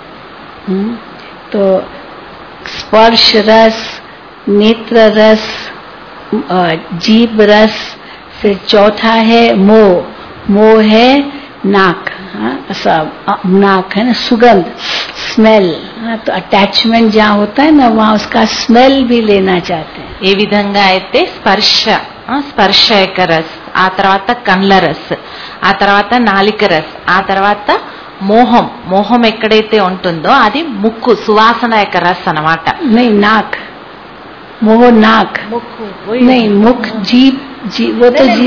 तो स्पर्श रस, नेत्र रस, जीभ रस. फिर चौथा है मोह, मोह है नाक, हाँ, सब नाक है ना, सुगंध, स्मेल. हाँ, तो अटैचमेंट जहाँ होता है ना वहाँ उसका स्मेल भी लेना चाहते हैं. ఏ విధంగా అయితే స్పర్శ, ఆ, స్పర్శ యొక్క రస్, ఆ తర్వాత కండ్ల రస్, ఆ తర్వాత నాలిక రస్, ఆ తర్వాత మోహం, మోహం ఎక్కడైతే ఉంటుందో అది ముక్కు సువాసన యొక్క రస్ అన్నమాట. नहीं नाक, मोह नाक नहीं, मुख जीभ, जी वो तो जीभ.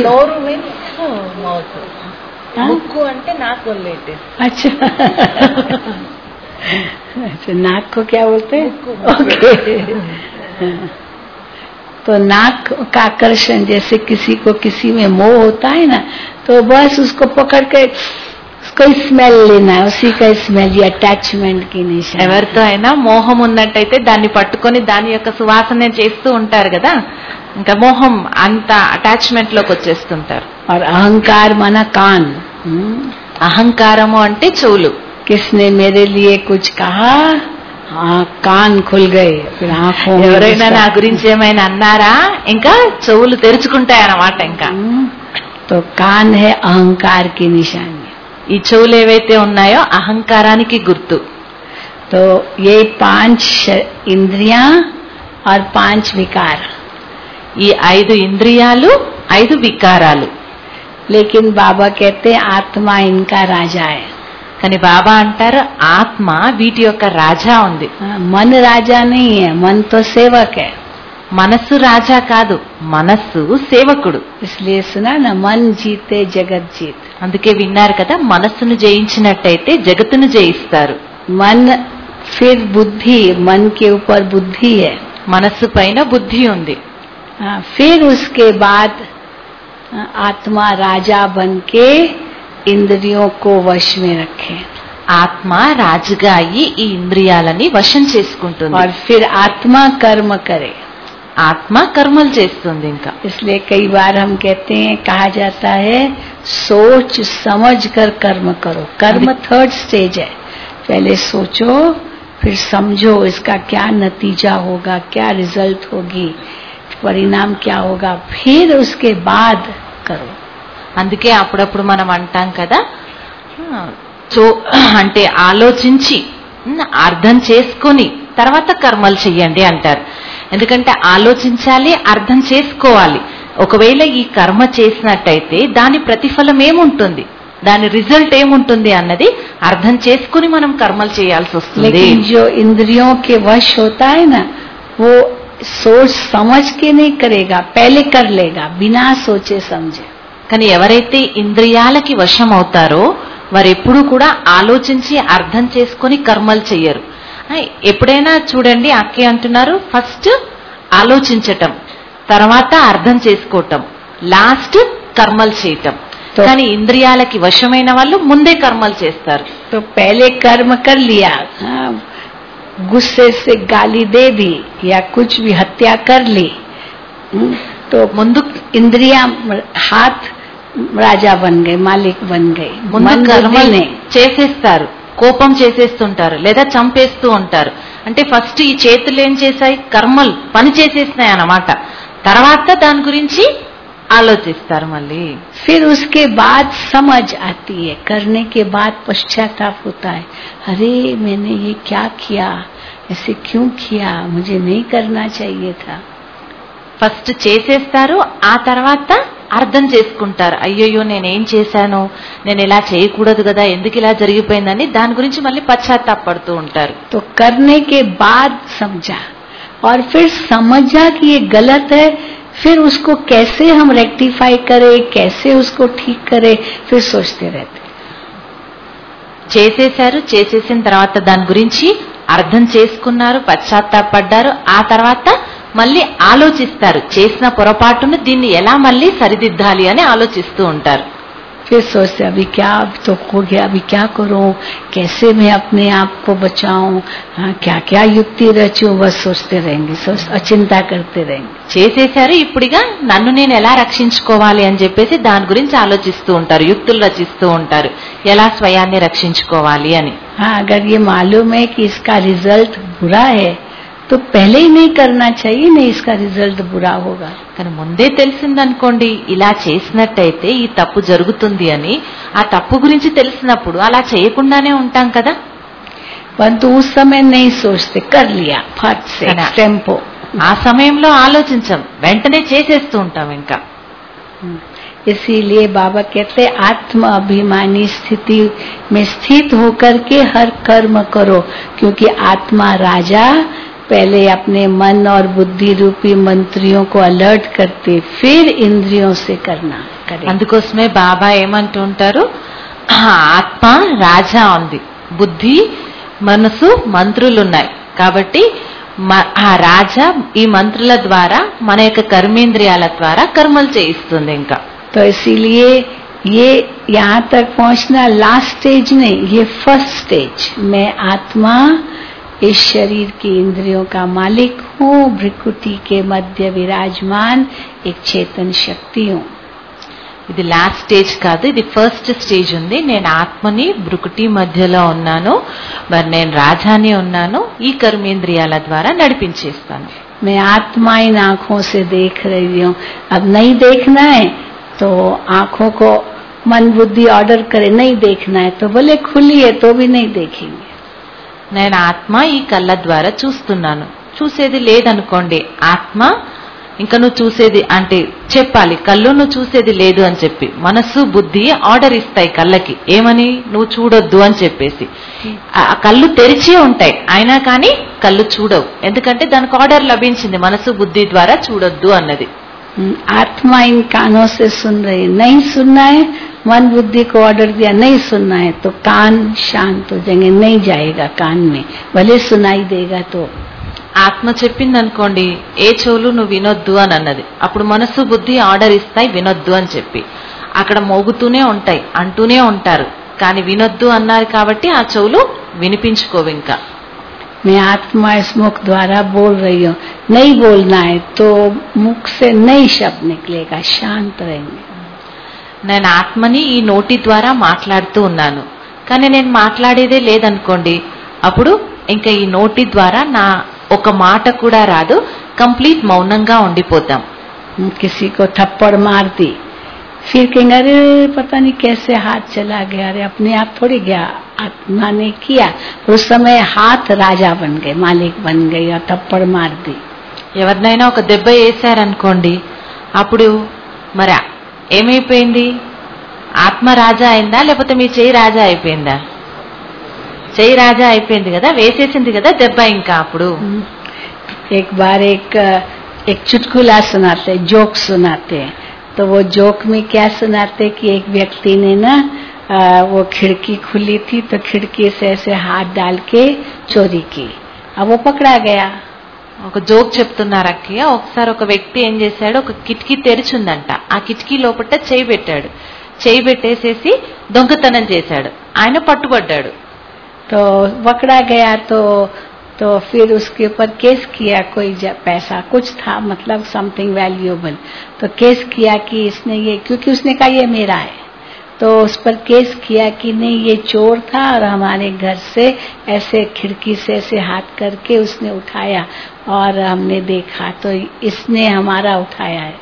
ముక్కు అంటే నాకు अच्छा अच्छा, नाक को क्या बोलते हैं, ओके. तो नाक का आकर्षण, जैसे किसी को किसी में मोह होता है ना, तो बस उसको पकड़ के उसको स्मेल लेना है, उसी का स्मेल, ये अटैचमेंट की निशानी। ఎవరితో అయినా మోహం ఉన్నట్టయితే దాన్ని పట్టుకొని దాని యొక్క సువాసన చేస్తూ ఉంటారు కదా, ఇంకా మోహం అంత అటాచ్మెంట్ లోకి వచ్చేస్తుంటారు. और अहंकार माना कान, అహంకారము అంటే చెవులు. किसने मेरे लिए कुछ कहा, हाँ कान खुल गए, फिर आंखों में ఎవరైనా నా గురించి ఏమైనా అన్నారా, ఇంకా చెవులు తెరుచుకుంటాయి అన్నమాట. ఇంకా तो कान है अहंकार की निशानी। ఈ చెవులు ఏవైతే ఉన్నాయో అహంకారానికి గుర్తు. तो ये पांच इंद्रियां और पांच विकार, ఈ ఐదు ఇంద్రియాలు ఐదు వికారాలు. लेकिन बाबा कहते हैं आत्मा इनका राजा है। కానీ బాబా అంటారు ఆత్మ వీటి యొక్క రాజా ఉంది. मन राजा नहीं है, मन तो सेवक है। మనస్సు రాజా కాదు, మనస్సు సేవకుడు. इसलिए सुना ना, मन जीते जगत जीत। అందుకే విన్నారు కదా, మనస్సును జయించినట్టయితే జగత్తును జయిస్తారు. मन फिर बुद्धि, मन के ऊपर बुद्धि है, మనస్సు పైన బుద్ధి ఉంది. हाँ, फिर उसके बाद आत्मा राजा बन के इंद्रियों को वश में रखे, ఆత్మ రాజుగా అయ్యి ఈ ఇంద్రియాలని వశం చేసుకుంటుంది. और फिर आत्मा कर्म करे। ఆత్మ కర్మలు చేస్తుంది. ఇంకా इसलिए कई बार हम कहते हैं, कहा जाता है सोच समझ कर कर्म करो। कर्म थर्ड स्टेज है, पहले सोचो फिर समझो इसका क्या नतीजा होगा, क्या रिजल्ट होगी, परिणाम क्या होगा, फिर उसके बाद करो। అందుకే అప్పుడప్పుడు మనం అంటాం కదా, సో అంటే ఆలోచించి అర్థం చేసుకొని తర్వాత కర్మలు చెయ్యండి అంటారు. ఎందుకంటే ఆలోచించాలి, అర్థం చేసుకోవాలి. ఒకవేళ ఈ కర్మ చేసినట్టయితే దాని ప్రతిఫలం ఏముంటుంది, దాని రిజల్ట్ ఏముంటుంది అన్నది అర్థం చేసుకుని మనం కర్మలు చేయాల్సి వస్తుంది. लेकिन जो इंद्रियों के वश होता है ना, वो सोच समझ के नहीं करेगा, पहले कर लेगा बिना सोचे समझे। కానీ ఎవరైతే ఇంద్రియాలకి వశం అవుతారో వారు ఎప్పుడూ కూడా ఆలోచించి అర్థం చేసుకుని కర్మలు చెయ్యరు. ఎప్పుడైనా చూడండి, అక్కే అంటున్నారు ఫస్ట్ ఆలోచించటం, తర్వాత అర్థం చేసుకోవటం, లాస్ట్ కర్మలు చేయటం. కానీ ఇంద్రియాలకి వశమైన వాళ్ళు ముందే కర్మలు చేస్తారు. तो पहले कर्म कर लिया, हाँ, गुस्से से गाली दे दी या कुछ भी हत्या कर ली, तो ముందు इंद्रिया हाथ राजा बन गए, मालिक बन गए। ముందు मन కర్మల్ని बुद्धि చేసేస్తారు, కోపం చేసేస్తుంటారు లేదా చంపేస్తూ ఉంటారు. అంటే ఫస్ట్ ఈ చేతులు ఏం చేశాయి, కర్మలు పని చేసేసినాయి అన్నమాట. తర్వాత దాని గురించి ఆలోచిస్తారు మళ్ళీ. फिर उसके बाद समझ आती है, करने के बाद पश्चाताप होता है, अरे मैंने ये क्या किया, ऐसे क्यों किया, मुझे नहीं करना चाहिए था। ఫస్ట్ చేసేస్తారు, ఆ తర్వాత అర్థం చేసుకుంటారు, అయ్యయ్యో నేనేం చేశాను, నేను ఇలా చేయకూడదు కదా, ఎందుకు ఇలా జరిగిపోయిందని దాని గురించి మళ్ళీ పశ్చాత్తాపడుతూ ఉంటారు. तो करने के बाद समझा और फिर समझा कि ये गलत है, फिर उसको कैसे हम रेक्टिफाई करें, कैसे उसको ठीक करें, फिर सोचते रहते। చేసేశారు, చేసేసిన తర్వాత దాని గురించి అర్థం చేసుకున్నారు, పశ్చాత్తాపడ్డారు, ఆ తర్వాత మళ్ళీ ఆలోచిస్తారు, చేసిన పొరపాటును దీన్ని ఎలా మళ్ళీ సరిదిద్దాలి అని ఆలోచిస్తూ ఉంటారు. फिर सोचते अभी क्या, अब तो हो गया, अभी क्या करूं, कैसे मैं अपने आप को बचाऊं, हाँ, क्या क्या युक्ति रचूं, बस सोचते रहेंगे, सोच चिंता करते रहेंगे। చేసేశారు, ఇప్పుడుగా నన్ను నేను ఎలా రక్షించుకోవాలి అని చెప్పేసి దాని గురించి ఆలోచిస్తూ ఉంటారు, యుక్తులు రచిస్తూ ఉంటారు, ఎలా స్వయాన్ని రక్షించుకోవాలి అని. हाँ, अगर ये मालूम है कि इसका रिजल्ट बुरा है तो पहले ही नहीं करना चाहिए, नहीं इसका रिजल्ट बुरा होगा। కానీ ముందే తెలిసిందనుకోండి ఇలా చేసినట్టయితే ఈ తప్పు జరుగుతుంది అని, ఆ తప్పు గురించి తెలిసినప్పుడు అలా చేయకుండానే ఉంటాం కదా. परंतु उस समय नहीं सोचते, कर लिया फट से टेम्पो। ఆ సమయంలో ఆలోచించం, వెంటనే చేసేస్తూ ఉంటాం ఇంకా. इसीलिए बाबा कहते आत्म अभिमानी स्थिति में स्थित होकर के हर कर्म करो, क्योंकि आत्मा राजा पहले अपने मन और बुद्धि रूपी मंत्रियों को अलर्ट करते, फिर इंद्रियों से करना करे। అందుకోసమే బాబా ఏమంటూ ఉంటారు, ఆత్మ రాజా ఉంది, బుద్ధి మనసు మంత్రులు ఉన్నాయి, కాబట్టి ఆ రాజా ఈ మంత్రుల ద్వారా మన యొక్క కర్మేంద్రియాల ద్వారా కర్మలు చేయిస్తుంది ఇంకా. तो इसीलिए ये यहाँ तक पहुंचना लास्ट स्टेज नहीं, ये फर्स्ट स्टेज। मैं आत्मा इस शरीर की इंद्रियों का मालिक हूँ, भ्रिकुटी के मध्य विराजमान एक चेतन शक्ति हूँ। ఇది లాస్ట్ స్టేజ్ కాదు, ఇది ఫస్ట్ స్టేజ్ ఉంది. నేను ఆత్మని భృకుటి మధ్యలో ఉన్నాను, మరి నేను రాజాని ఉన్నాను, ఈ కర్మేంద్రియాల ద్వారా నడిపించేస్తాను. मैं आत्मा इन आंखों से देख रही हूँ। अब नहीं देखना है तो आंखों को मन बुद्धि ऑर्डर करे, नहीं देखना है तो बोले खुली है तो भी नहीं देखेंगे. నేను ఆత్మ ఈ కళ్ళ ద్వారా చూస్తున్నాను, చూసేది లేదనుకోండి, ఆత్మ ఇంకా నువ్వు చూసేది అంటే చెప్పాలి, కళ్ళు నువ్వు చూసేది లేదు అని చెప్పి మనస్సు బుద్ధి ఆర్డర్ ఇస్తాయి కళ్ళకి, ఏమని నువ్వు చూడొద్దు అని చెప్పేసి. ఆ కళ్ళు తెరిచి ఉంటాయి అయినా కానీ కళ్ళు చూడవు, ఎందుకంటే దానికి ఆర్డర్ లభించింది మనసు బుద్ధి ద్వారా చూడొద్దు అన్నది. आत्मा इन कानों से सुन रही, नहीं सुनना है, मन बुद्धि को ऑर्डर दिया नहीं सुनना है तो कान शांत हो जाएंगे, नहीं जाएगा कान में, भले सुनाई देगा तो. ఆత్మ చెప్పింది అనుకోండి, ఏ చెవులు నువ్వు వినొద్దు అని అన్నది, అప్పుడు మనసు బుద్ధి ఆర్డర్ ఇస్తాయి వినొద్దు అని చెప్పి, అక్కడ మోగుతూనే ఉంటాయి అంటూనే ఉంటారు, కానీ వినొద్దు అన్నారు కాబట్టి ఆ చెవులు వినిపించుకోవు. ఇంకా मैं आत्मा इस मुख द्वारा बोल रही हूँ, नहीं बोलना है तो मुख से नई शब्द निकलेगा, शांत रहेंगे. నేను ఆత్మని ఈ నోటి ద్వారా మాట్లాడుతూ ఉన్నాను, కానీ నేను మాట్లాడేదే లేదనుకోండి, అప్పుడు ఇంకా ఈ నోటి ద్వారా నా ఒక మాట కూడా రాదు, కంప్లీట్ మౌనంగా ఉండిపోతాం. किसी को थप्पड़ मार दी, फिर कहेंगे अरे पता नहीं कैसे हाथ चला गया, अरे अपने आप थोड़ी गया, आत्मा ने किया. उस समय हाथ राजा बन गए, मालिक बन गई और थप्पड़ मार दी. ఎవరినైనా ఒక దెబ్బ వేశారనుకోండి, అప్పుడు మరి ఏమైపోయింది, ఆత్మ రాజా అయిందా లేకపోతే మీ చెయ్యి రాజా అయిపోయిందా? చెయ్యి రాజా అయిపోయింది కదా, వేసేసింది కదా దెబ్బ. ఇంకా అప్పుడు एक बार एक एक चुटकुला सुनाते, जोक सुनाते, तो वो जोक में क्या सुनाते कि एक व्यक्ति ने ना वो खिड़की खुली थी तो खिड़की से ऐसे हाथ डाल के चोरी की, अब वो पकड़ा गया. ఒక జోక్ చెప్తున్నారు అక్కయ్య. ఒకసారి ఒక వ్యక్తి ఏం చేశాడు, ఒక కిటికీ తెరిచిందంట, ఆ కిటికీ లోపల చేయి పెట్టాడు, చేయి పెట్టేసేసి దొంగతనం చేశాడు, ఆయన పట్టుబడ్డాడు. तो पकड़ा गया तो तो फिर उसके ऊपर केस किया, कोई पैसा कुछ था, मतलब समथिंग वैल्यूएबल, तो केस किया कि इसने ये, क्योंकि उसने कहा ये मेरा है, तो उस पर केस किया कि नहीं ये चोर था और हमारे घर से ऐसे खिड़की से ऐसे हाथ करके उसने उठाया और हमने देखा तो इसने हमारा उठाया है.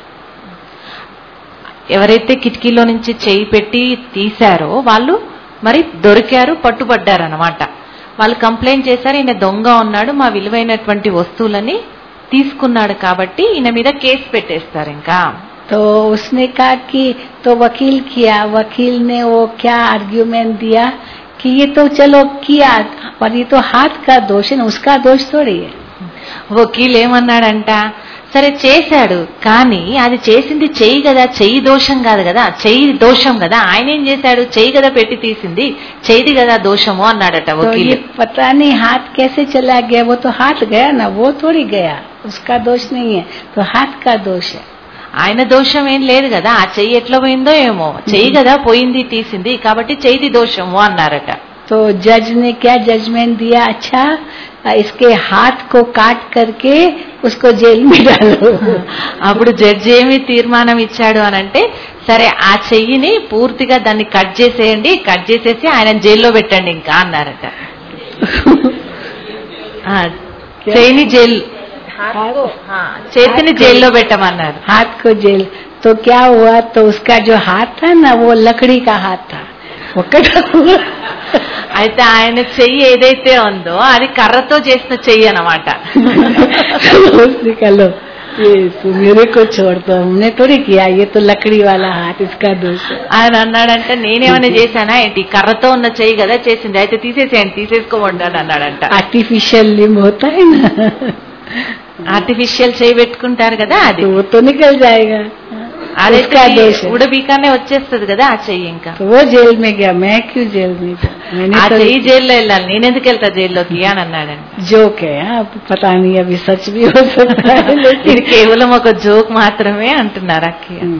ఎవరైతే కిటికీలో నుంచి చేయి పెట్టి తీశారో వాళ్ళు మరి దొరికారు, పట్టుబడ్డారు అన్నమాట. వాళ్ళు కంప్లైంట్ చేశారు, ఈయన దొంగ ఉన్నాడు, మా విలువైనటువంటి వస్తువులని తీసుకున్నాడు కాబట్టి ఈయన మీద కేసు పెట్టేస్తారు. ఇంకా तो उसने कहा कि तो वकील किया, वकील ने वो क्या आर्ग्यूमेंट दिया कि ये तो चलो किया पर ये तो हाथ का दोष है, उसका दोष थोड़ी है. వకీల్ ఏమన్నాడంట, సరే చేశాడు కానీ అది చేసింది చెయ్యి కదా, చెయ్యి దోషం కాదు కదా, చెయ్యి దోషం కదా, ఆయన ఏం చేశాడు, చెయ్యి కదా పెట్టి తీసింది, చెయ్యిది కదా దోషము అన్నాడట వకీల్. तो पता नहीं हाथ कैसे चला गया, वो तो हाथ गया ना, वो थोड़ी गया, उसका दोष नहीं है, तो हाथ का दोष है. ఆయన దోషం ఏం లేదు కదా, ఆ చెయ్యి ఎట్లా పోయిందో ఏమో, చెయ్యి కదా పోయింది తీసింది కాబట్టి చెయ్యిది దోషము అన్నారట. तो जज ने क्या जजमेंट दिया, अच्छा इसके हाथ को काट करके उसको जेल में डालो. అప్పుడు జడ్జి ఏమి తీర్మానం ఇచ్చాడు అనంటే, సరే ఆ చెయ్యిని పూర్తిగా దాన్ని కట్ చేసేయండి, కట్ చేసేసి ఆయన జైల్లో పెట్టండి ఇంకా అన్నారట. చెయ్యిని జైలు చేతిని జైల్లో పెట్టమన్నారు. हाथ को जेल. तो क्या हुआ, तो उसका जो हाथ था ना वो लकड़ी का हाथ था, वो कटा हुआ. అయితే ఆయన చెయ్యి ఏదైతే ఉందో అది కర్రతో చేసిన చెయ్యి అన్నమాట. निकालो ये तो मेरे को छोड़ दो, हमने थोड़ी किया, ये तो लकड़ी वाला हाथ, इसका दोष. ఆయన అన్నాడంట, నేనేమైనా చేశానా ఏంటి, కర్రతో ఉన్న చెయ్యి కదా చేసింది, అయితే తీసేసేయండి తీసేసుకోండి అని అన్నాడంట. आर्टिफिशियल लिम्ब होता है ना, ఆర్టిఫిషియల్ చేయి పెట్టుకుంటారు కదా, అది वो तो निकल जाएगा, అదైతే ఉడబీకానే వచ్చేస్తుంది కదా ఆ చెయ్యి. ఇంకా वो जेल में गया, मैं क्यों जेल में गया, ఆ చెయ్యి జైల్లో వెళ్ళాలి, నేనెందుకు వెళ్తా జైల్లోకి అని అన్నాడండి. जोक है, पता नहीं अभी सच भी हो सकता है. ఇది కేవలం ఒక జోక్ మాత్రమే అంటున్నారు అక్కయ్య.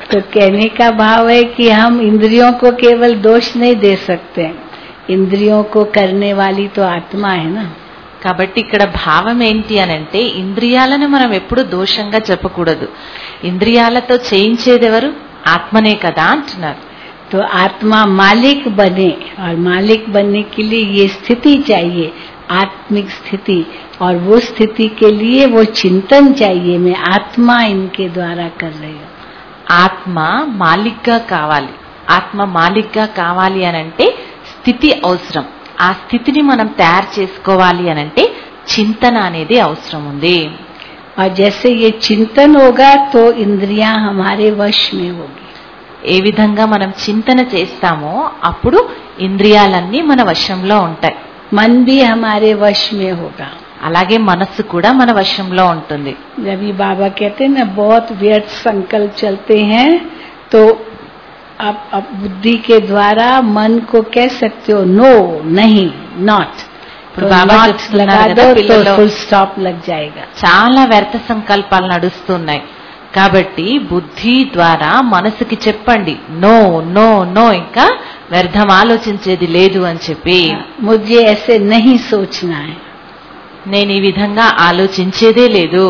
तो कहने का भाव है कि हम इंद्रियों को केवल दोष नहीं दे सकते, इंद्रियों को करने वाली तो आत्मा है ना। కాబట్టి ఇక్కడ భావం ఏంటి అని అంటే ఇంద్రియాలను మనం ఎప్పుడు దోషంగా చెప్పకూడదు, ఇంద్రియాలతో చేయించేది ఎవరు? ఆత్మనే కదా అంటున్నారు. तो आत्मा मालिक बने और मालिक बनने के लिए ये स्थिति चाहिए, आत्मिक स्थिति, और वो स्थिति के लिए वो चिंतन चाहिए, मैं आत्मा इनके द्वारा कर रही हूँ. ఆత్మ మాలిక్గా కావాలి, ఆత్మ మాలిక్గా కావాలి అనంటే స్థితి అవసరం. ఆ స్థితిని మనం తయారు చేసుకోవాలి అనంటే చింతన అనేది అవసరం ఉంది. और जैसे ये चिंतन होगा तो इंद्रियां हमारे वश में होगी. ఏ విధంగా మనం చింతన చేస్తామో అప్పుడు ఇంద్రియాలన్నీ మన వశంలో ఉంటాయి. मन भी हमारे वश में होगा. అలాగే మనస్సు కూడా మన వశంలో ఉంటుంది. रवि बाबा कहते हैं ना, बहुत व्यर्थ संकल्प चलते हैं, तो आप, आप बुद्धि के द्वारा मन को कह सकते हो नो, नहीं, नॉट. ఇప్పుడు బాబా लगा दो तो फुल स्टॉप लग जाएगा. చాలా వ్యర్థ సంకల్పాలు నడుస్తున్నాయి కాబట్టి బుద్ధి ద్వారా మనసుకి చెప్పండి నో నో నో, ఇంకా వ్యర్థం ఆలోచించేది లేదు అని చెప్పి, मुझे ऐसे नहीं सोचना है, నేను ఈ విధంగా ఆలోచించేదే లేదు.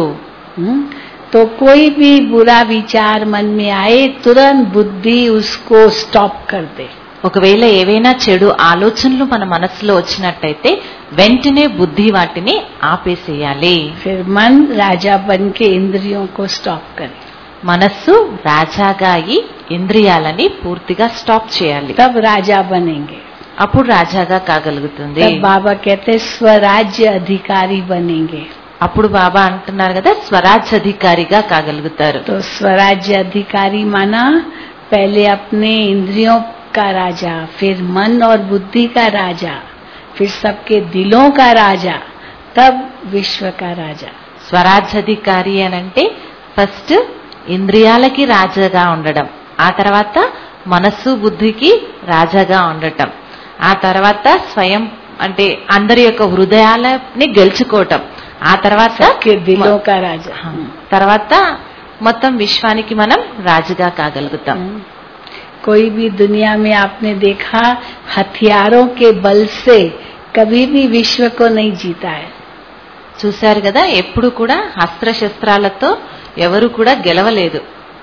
तो कोई भी बुरा विचार मन में आए तुरंत बुद्धि उसको स्टॉप कर दे. ఒకవేళ ఏవైనా చెడు ఆలోచనలు మన మనసులో వచ్చినట్టయితే వెంటనే బుద్ధి వాటిని ఆపేసేయాలి. फिर मन राजा बन के इंद्रियों को स्टॉप करे. మనస్సు రాజాగా అయి ఇంద్రియాలని పూర్తిగా స్టాప్ చేయాలి. तब राजा बनेंगे, అప్పుడు రాజాగా కాగలుగుతుంది. तब बाबा कहते स्वराज्य अधिकारी बनेंगे. అప్పుడు బాబా అంటున్నారు కదా స్వరాజ్యాధికారిగా కాగలుగుతారు. तो स्वराज्य अधिकारी माना पहले अपने इंद्रियों का राजा, फिर मन और बुद्धि का राजा, फिर सबके दिलों का राजा, तब विश्व का राजा. స్వరాజ్యాధికారి అనంటే ఫస్ట్ ఇంద్రియాలకి రాజాగా ఉండడం, ఆ తర్వాత మనస్సు బుద్ధికి రాజాగా ఉండటం, ఆ తర్వాత స్వయం అంటే అందరి యొక్క హృదయాలని గెలుచుకోవటం, ఆ తర్వాత దిలో కా రాజా, తర్వాత మొత్తం విశ్వానికి మనం రాజుగా కాగలుగుతాం. कोई भी दुनिया में आपने देखा हथियारों के बल से कभी भी विश्व को नहीं जीता है. చూశారు కదా, ఎప్పుడు కూడా అస్త్రశస్త్రాలతో ఎవరు కూడా గెలవలేదు.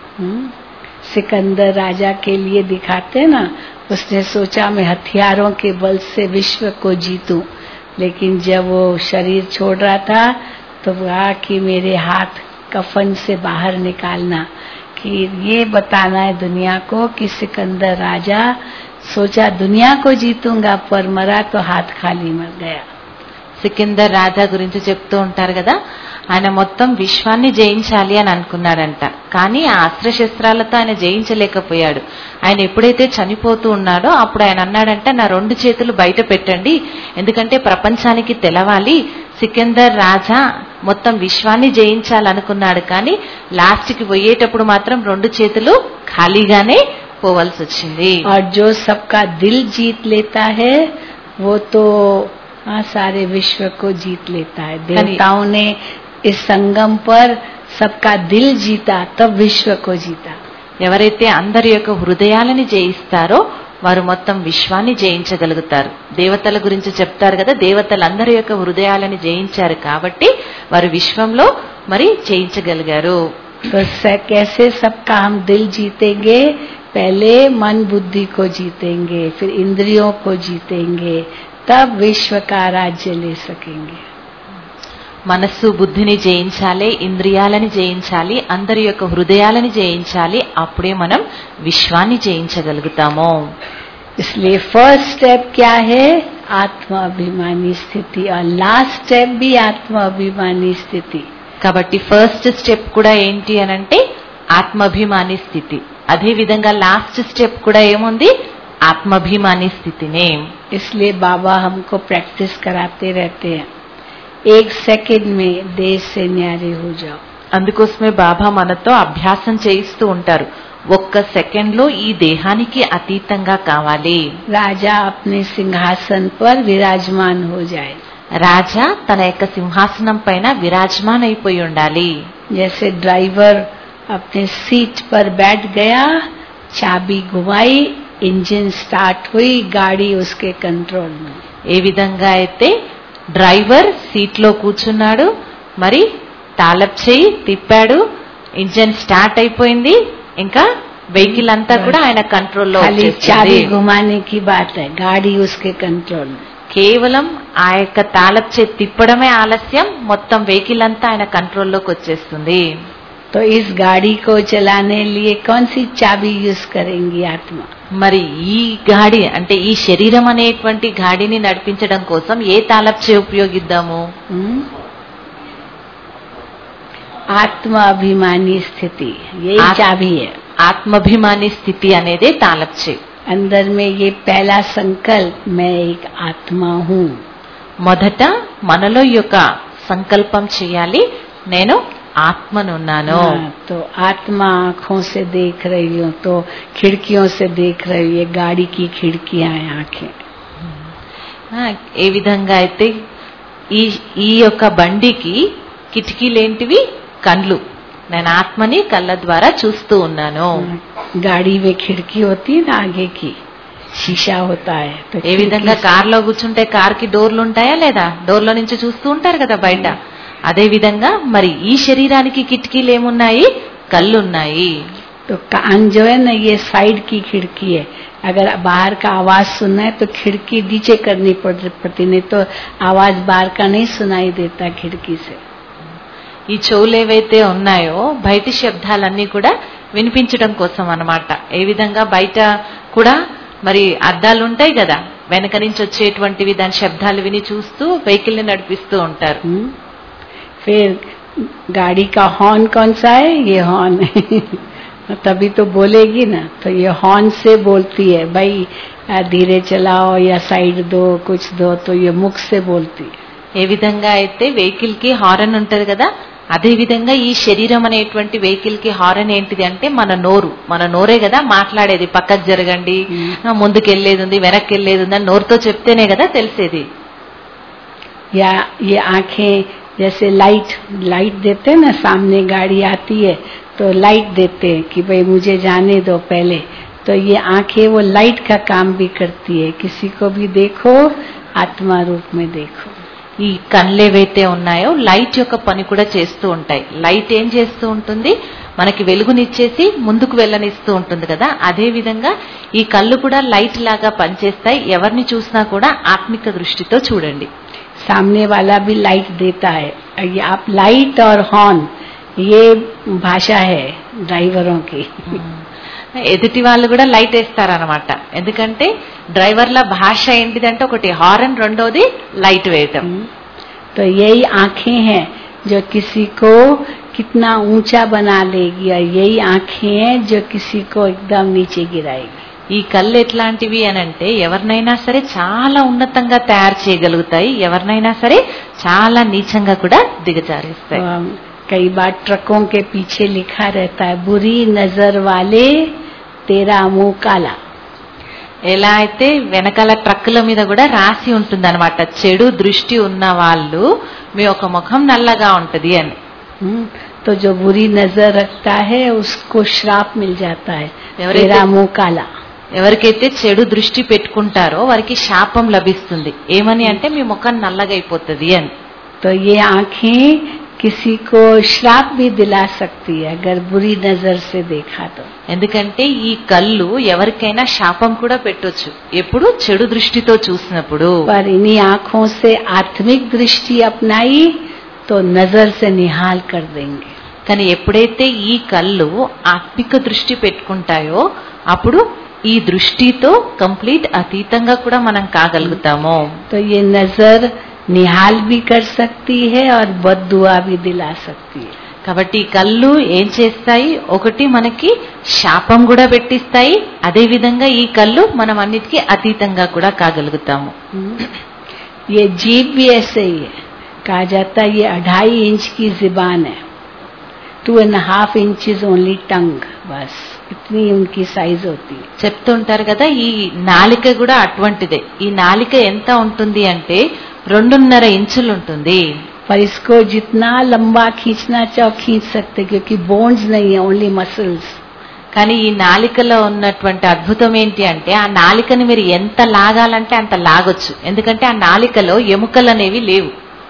सिकंदर राजा के लिए दिखाते ना, उसने सोचा मैं हथियारों के बल से विश्व को जीतूं, लेकिन जब वो शरीर छोड़ रहा था तो कहा कि मेरे हाथ कफन से बाहर निकालना, कि ये बताना है दुनिया को कि सिकंदर राजा सोचा दुनिया को जीतूंगा, पर मरा तो हाथ खाली मर गया. సికిందర్ రాజా గురించి చెప్తూ ఉంటారు కదా, ఆయన మొత్తం విశ్వాన్ని జయించాలి అని అనుకున్నాడంట, కానీ ఆ అస్త్రశస్త్రాలతో ఆయన జయించలేకపోయాడు. ఆయన ఎప్పుడైతే చనిపోతూ ఉన్నాడో అప్పుడు ఆయన అన్నాడంట, నా రెండు చేతులు బయట పెట్టండి, ఎందుకంటే ప్రపంచానికి తెలవాలి సికిందర్ రాజా మొత్తం విశ్వాన్ని జయించాలనుకున్నాడు, కానీ లాస్ట్ కి పోయేటప్పుడు మాత్రం రెండు చేతులు ఖాళీగానే పోవాల్సి వచ్చింది. और जो सबका दिल जीत लेता है वो तो हाँ सारे विश्व को जीत लेता है. देवताओं ने इस संगम पर सबका दिल जीता, तब विश्व को जीता. ఎవరైతే అందరి యొక్క హృదయాలని జయిస్తారో వారు మొత్తం విశ్వాన్ని జయించగలుగుతారు. దేవతల గురించి చెప్తారు కదా, దేవతలు అందరి యొక్క హృదయాలని జయించారు కాబట్టి వారు విశ్వంలో మరి జయించగలిగారు. तो कैसे सबका हम दिल जीतेंगे? पहले मन बुद्धि को जीतेंगे, फिर इंद्रियों को जीतेंगे, तब विश्व का राज्य ले सकेंगे. మనస్సు బుద్ధిని జయించాలి, ఇంద్రియాలని జయించాలి, అందరి యొక్క హృదయాలని జయించాలి, అప్పుడే మనం విశ్వాన్ని జయించగలుగుతాము. इसलिए फर्स्ट स्टेप क्या है? आत्म अभिमानी स्थिति, और लास्ट स्टेप भी आत्म अभिमानी स्थिति. కాబట్టి ఫస్ట్ స్టెప్ కూడా ఏంటి అనంటే ఆత్మాభిమాని స్థితి, అదే విధంగా లాస్ట్ స్టెప్ కూడా ఏముంది? ఆత్మాభిమాని స్థితినే. इसलिए बाबा हमको प्रैक्टिस कराते रहते हैं, एक सेकंड में देश से न्यारे हो जाओ. అందుకోసమే బాబా మనతో అభ్యాసం చేయిస్తూ ఉంటారు, ఒక్క సెకండ్ లో ఈ దేహానికి అతీతంగా కావాలి. राजा अपने सिंहासन पर विराजमान हो जाए. రాజా తన యొక్క సింహాసనం పైన విరాజమాన్ అయిపోయి ఉండాలి. जैसे ड्राइवर अपने सीट पर बैठ गया, चाबी घुमाई, इंजन स्टार्ट हुई, गाड़ी उसके कंट्रोल में। ఏ విధంగా అయితే డ్రైవర్ సీట్ లో కూర్చున్నాడు, మరి తాళపు చేయి తిప్పాడు, ఇంజన్ స్టార్ట్ అయిపోయింది, ఇంకా వెహికల్ అంతా కూడా ఆయన కంట్రోల్లో खाली चाबी घुमाने की बात है, गाड़ी उसके कंट्रोल में। కేవలం ఆ యొక్క తాళపు చేయి తిప్పడమే ఆలస్యం, మొత్తం వెహికల్ అంతా ఆయన కంట్రోల్లోకి వచ్చేస్తుంది. तो इस गाड़ी को चलाने लिए कौन सी चाबी यूज करेंगी आत्मा? మరి ఈ గాడి అంటే ఈ శరీరం అనేటువంటి గాడిని నడిపించడం కోసం ఏ తాళపు చేయి ఉపయోగిద్దాము? आत्मा अभिमानी स्थिति, यही चाबी है। ఆత్మాభిమాని స్థితి అనేదే తాళపు చేయి. अंदर में ये पहला संकल्प, मैं एक आत्मा हूँ। మొదట మనలో ఈ యొక్క సంకల్పం చేయాలి, నేను ఆత్మనున్నాను. तो आत्मा आँखों से देख रही हूँ, तो खिड़कियों से देख रही हूँ, ये गाड़ी की खिड़कियां हैं आँखें। ఏ విధంగా అయితే ఈ ఈ యొక్క బండికి కిటికీలేంటివి? కళ్ళు. నేను ఆత్మని కళ్ళ ద్వారా చూస్తూ ఉన్నాను. गाड़ी में खिड़की होती है ना, आगे की शीशा होता है। तो ఏ విధంగా కార్లో కూర్చుంటే కార్ కి డోర్లు ఉంటాయా లేదా? డోర్లో నుంచి చూస్తూ ఉంటారు కదా బయట. అదే విధంగా మరి ఈ శరీరానికి కిటికీలు ఏమున్నాయి? కళ్ళు ఉన్నాయి. तो कान जो है ना, ये साइड की खिड़की है। अगर बाहर का आवाज सुनना है तो खिड़की नीचे करनी पड़ती, नहीं तो आवाज बाहर का नहीं सुनाई देता खिड़की से। ఈ చెవులు ఏవైతే ఉన్నాయో బయటి శబ్దాలన్నీ కూడా వినిపించడం కోసం అన్నమాట. ఏ విధంగా బయట కూడా మరి అద్దాలు ఉంటాయి కదా, వెనక నుంచి వచ్చేటువంటివి దాని శబ్దాలు విని చూస్తూ వెహికల్ ని నడిపిస్తూ ఉంటారు. फिर गाड़ी का हॉर्न कौन सा है? ये हॉर्न तभी तो बोलेगी ना, तो ये हॉर्न से बोलती है, भाई धीरे चलाओ या साइड दो, कुछ दो, तो ये मुख से बोलती है। ఏ విధంగా అయితే వెహికల్ కి హారన్ ఉంటది కదా, అదే విధంగా ఈ శరీరం అనేటువంటి వెహికల్ కి హారన్ ఏంటిది అంటే మన నోరు. మన నోరే కదా మాట్లాడేది, పక్కకు జరగండి, ముందుకెళ్లేది ఉంది, వెనక్కి వెళ్ళేది ఉంది అని నోరుతో చెప్తేనే కదా తెలిసేది. या ये आंखें जैसे लाइट लाइट देते हैं ना, सामने गाड़ी आती है तो लाइट देते हैं कि भाई मुझे जाने दो पहले, तो ये आंखें वो लाइट का काम भी करती है। किसी को भी देखो आत्मा रूप में देखो। ఈ కళ్ళు ఏవైతే ఉన్నాయో లైట్ యొక్క పని కూడా చేస్తూ ఉంటాయి. లైట్ ఏం చేస్తూ ఉంటుంది? మనకి వెలుగునిచ్చేసి ముందుకు వెళ్ళనిస్తూ ఉంటుంది కదా, అదే విధంగా ఈ కళ్ళు కూడా లైట్ లాగా పనిచేస్తాయి. ఎవరిని చూసినా కూడా ఆత్మిక దృష్టితో చూడండి. सामने वाला भी लाइट देता है। ये आप लाइट और हॉर्न, ये भाषा है ड्राइवरों की। ఎదుటి వాళ్ళు కూడా లైట్ వేస్తారనమాట. ఎందుకంటే డ్రైవర్ల భాష ఏంటిదంటే ఒకటి హారన్, రెండోది లైట్ వేయటం. तो यही आंखें हैं जो किसी को कितना ऊंचा बना लेगी, और यही आंखें हैं जो किसी को एकदम नीचे गिराएगी। ఈ కళ్ళు ఎట్లాంటివి అనంటే ఎవరినైనా సరే చాలా ఉన్నతంగా తయారు చేయగలుగుతాయి, ఎవరినైనా సరే చాలా నీచంగా కూడా దిగజారేస్తాయి. कई बार ट्रकों के पीछे लिखा रहता है, बुरी नजर वाले तेरा मुंह काला। ఎలా అయితే వెనకాల ట్రక్కుల మీద కూడా రాసి ఉంటుంది అనమాట, చెడు దృష్టి ఉన్న వాళ్ళు మీ ఒక ముఖం నల్లగా ఉంటది అని. तो जो बुरी नजर रखता है उसको श्राप मिल जाता है, तेरा मुंह काला। ఎవరికైతే చెడు దృష్టి పెట్టుకుంటారో వారికి శాపం లభిస్తుంది. ఏమని అంటే మీ ముఖం నల్లగా అయిపోతుంది అని. तो ये आंखें किसी को श्राप भी दिला सकती है अगर बुरी नजर से देखा तो। ఎందుకంటే ఈ కళ్ళు ఎవరికైనా శాపం కూడా పెట్టొచ్చు ఎప్పుడు చెడు దృష్టితో చూసినప్పుడు. पर इन्हीं आंखों से आत्मिक दृष्टि अपनाई तो नजर से निहाल कर देंगे। కానీ ఎప్పుడైతే ఈ కళ్ళు ఆత్మిక దృష్టి పెట్టుకుంటాయో అప్పుడు ఈ దృష్టితో కంప్లీట్ అతీతంగా కూడా మనం కాగలుగుతాము. तो ये नजर निहाल भी कर सकती है और बद्दुआ भी दिला सकती है। కాబట్టి కళ్ళు ఏం చేస్తాయి? ఒకటి మనకి శాపం కూడా పెట్టిస్తాయి, అదే విధంగా ఈ కళ్ళు మనం అన్నిటికీ అతీతంగా కూడా కాగలుగుతాము. ये जीभ भी ऐसे ही है, कहा जाता है ये अढ़ाई इंच की जिबान है, two and half inches only tongue, बस इतनी उनकी साइज होती है. చెప్తుంటారు కదా, ఈ నాలిక కూడా అటువంటిదే. ఈ నాలిక ఎంత ఉంటుంది అంటే రెండున్నర ఇంచులు ఉంటుంది. पर इसको जितना लंबा खींचना चाहो खींच सकते, क्योंकि बोन्स नहीं है, ओनली मसल्स. కానీ ఈ నాలికలో ఉన్నటువంటి అద్భుతం ఏంటి అంటే ఆ నాలికని మీరు ఎంత లాగాలంటే అంత లాగొచ్చు, ఎందుకంటే ఆ నాలికలో ఎముకలు అనేవి లేవు.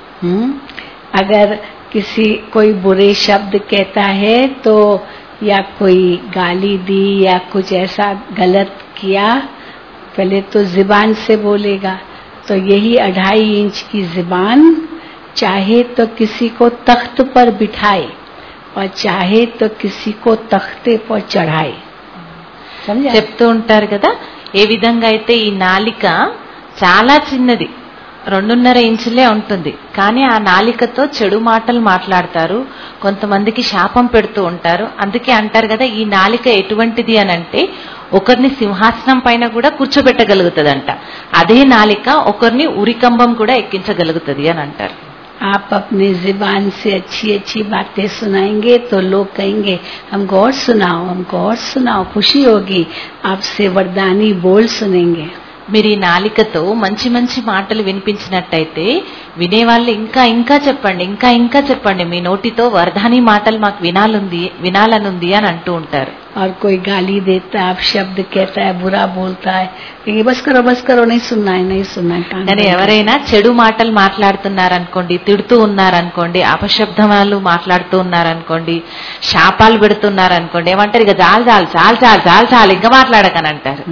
अगर किसी कोई बुरे शब्द कहता है तो या कोई गाली दी या कुछ ऐसा गलत किया, पहले तो जुबान से बोलेगा. तो यही अढ़ाई इंच की जुबान चाहे तो किसी को तख्त पर बिठाए और चाहे तो किसी को तख्ते पर चढ़ाए. समझा? చెప్తూ ఉంటారు కదా ఏ విధంగా అయితే ఈ నాలిక చాలా చిన్నది, రెండున్నర ఇంచులే ఉంటుంది, కానీ ఆ నాలికతో చెడు మాటలు మాట్లాడతారు, కొంతమందికి శాపం పెడుతూ ఉంటారు. అందుకే అంటారు కదా ఈ నాలిక ఎటువంటిది అని అంటే ఒకరిని సింహాసనం పైన కూడా కూర్చోబెట్టగలుగుతుందంట, అదే నాలిక ఒకరిని ఉరికంబం కూడా ఎక్కించగలుగుతుంది అని అంటారు. आप अपनी जुबान से अच्छी अच्छी बातें सुनाएंगे तो लोग कहेंगे हमको और सुनाओ, हमको और सुनाओ, खुशी होगी. आपसे वरदानी बोल सुनेंगे. మీరు ఈ నాలికతో మంచి మంచి మాటలు వినిపించినట్టయితే వినేవాళ్ళు ఇంకా ఇంకా చెప్పండి, ఇంకా ఇంకా చెప్పండి, మీ నోటితో వరదాని మాటలు మాకు వినాలుంది వినాలనుంది అని అంటూ ఉంటారు. और कोई गाली देता है, शब्द कहता है, बुरा बोलता है, ये बस करो बस करो, नहीं सुनना है, नहीं सुनना है. కానీ ఎవరైనా చెడు మాటలు మాట్లాడుతున్నారనుకోండి, తిడుతూ ఉన్నారనుకోండి, అపశబ్దాలు మాట్లాడుతూ ఉన్నారనుకోండి, శాపాలు పెడుతున్నారనుకోండి, ఏమంటారు ఇక చాలు చాలు చాలు చాలు చాలు చాలు ఇంకా మాట్లాడకని అంటారు.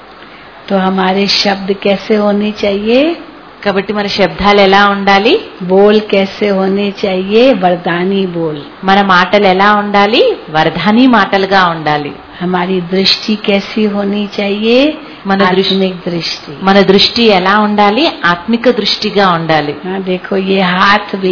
तो हमारे शब्द कैसे होने चाहिए? కాబట్టి మన శబ్దాలు ఎలా ఉండాలి? बोल कैसे होने चाहिए? वरदानी बोल. మన మాటలు ఎలా ఉండాలి? వరదాని మాటలుగా ఉండాలి. हमारी दृष्टि कैसी होनी चाहिए? మన आत्मिक दृष्टि. మన దృష్టి ఎలా ఉండాలి? ఆత్మిక దృష్టిగా ఉండాలి. हाँ, देखो ये हाथ भी,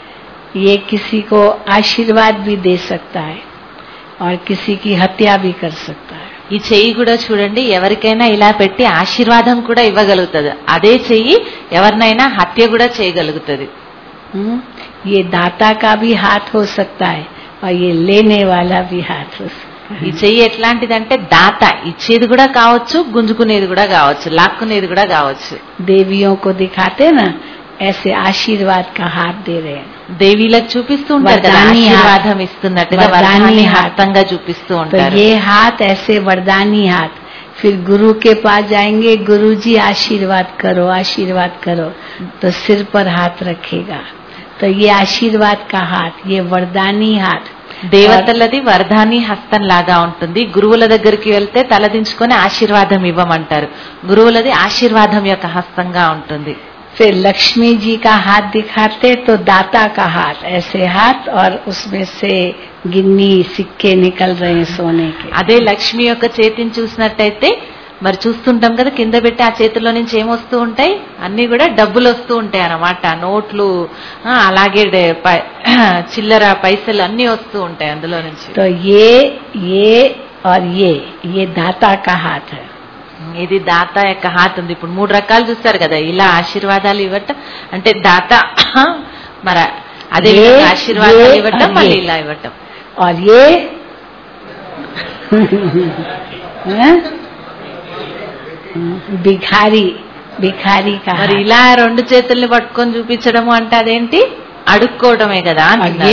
ये किसी को आशीर्वाद भी दे सकता है और किसी की हत्या भी कर सकता है. ఈ చెయ్యి కూడా చూడండి, ఎవరికైనా ఇలా పెట్టి ఆశీర్వాదం కూడా ఇవ్వగలుగుతుంది, అదే చెయ్యి ఎవరినైనా హత్య కూడా చేయగలుగుతుంది. ये दाता का भी हाथ हो सकता है और ये लेने वाला भी हाथ हो सकता है. ఈ చెయ్యి ఎట్లాంటిదంటే దాత ఇచ్చేది కూడా కావచ్చు, గుంజుకునేది కూడా కావచ్చు, లాక్కునేది కూడా కావచ్చు. देवियों को दिखाते ना ऐसे आशीर्वाद का हाथ दे रहे हैं. దేవీలకు చూపిస్తూ ఉంటారు కదా ఆశీర్వాదం ఇస్తున్నట్టుగా వరదాని హస్తంగా చూపిస్తూ ఉంటారు. ये हाथ ऐसे वरदानी हाथ, फिर गुरु के पास जाएंगे, गुरु जी आशीर्वाद करो आशीर्वाद करो, तो सिर पर हाथ रखेगा. तो ये आशीर्वाद का हाथ, ये वरदानी हाथ. దేవతలది వరదాని హస్తం లాగా ఉంటుంది. గురువుల దగ్గరికి వెళ్తే తలదించుకొని ఆశీర్వాదం ఇవ్వమంటారు, గురువులది ఆశీర్వాదం యొక్క హస్తంగా ఉంటుంది. फिर लक्ष्मी जी का हाथ दिखाते तो दाता का हाथ, ऐसे हाथ और उसमें से गिन्नी सिक्के निकल रहे हैं सोने के. అదే లక్ష్మి యొక్క చేతిని చూసినట్టయితే మరి చూస్తుంటాం కదా, కింద పెట్టి ఆ చేతిలో నుంచి ఏమొస్తూ ఉంటాయి, అన్ని కూడా డబ్బులు వస్తూ ఉంటాయి అన్నమాట, నోట్లు అలాగే చిల్లర పైసలు అన్ని వస్తూ ఉంటాయి అందులో నుంచి. तो ये ये और ये ये दाता का हाथ है. ఇది దాత యొక్క హాత్ ఉంది. ఇప్పుడు మూడు రకాలు చూస్తారు కదా, ఇలా ఆశీర్వాదాలు ఇవ్వటం అంటే దాత, మరి అదే ఆశీర్వాదాలు ఇవ్వటం, మళ్ళీ ఇలా ఇవ్వటం. और ये భిఖారి భిఖారి కా. మరి ఇలా రెండు చేతుల్ని పట్టుకొని చూపించడము అంటే అదేంటి, అడుక్కోవడమే కదా.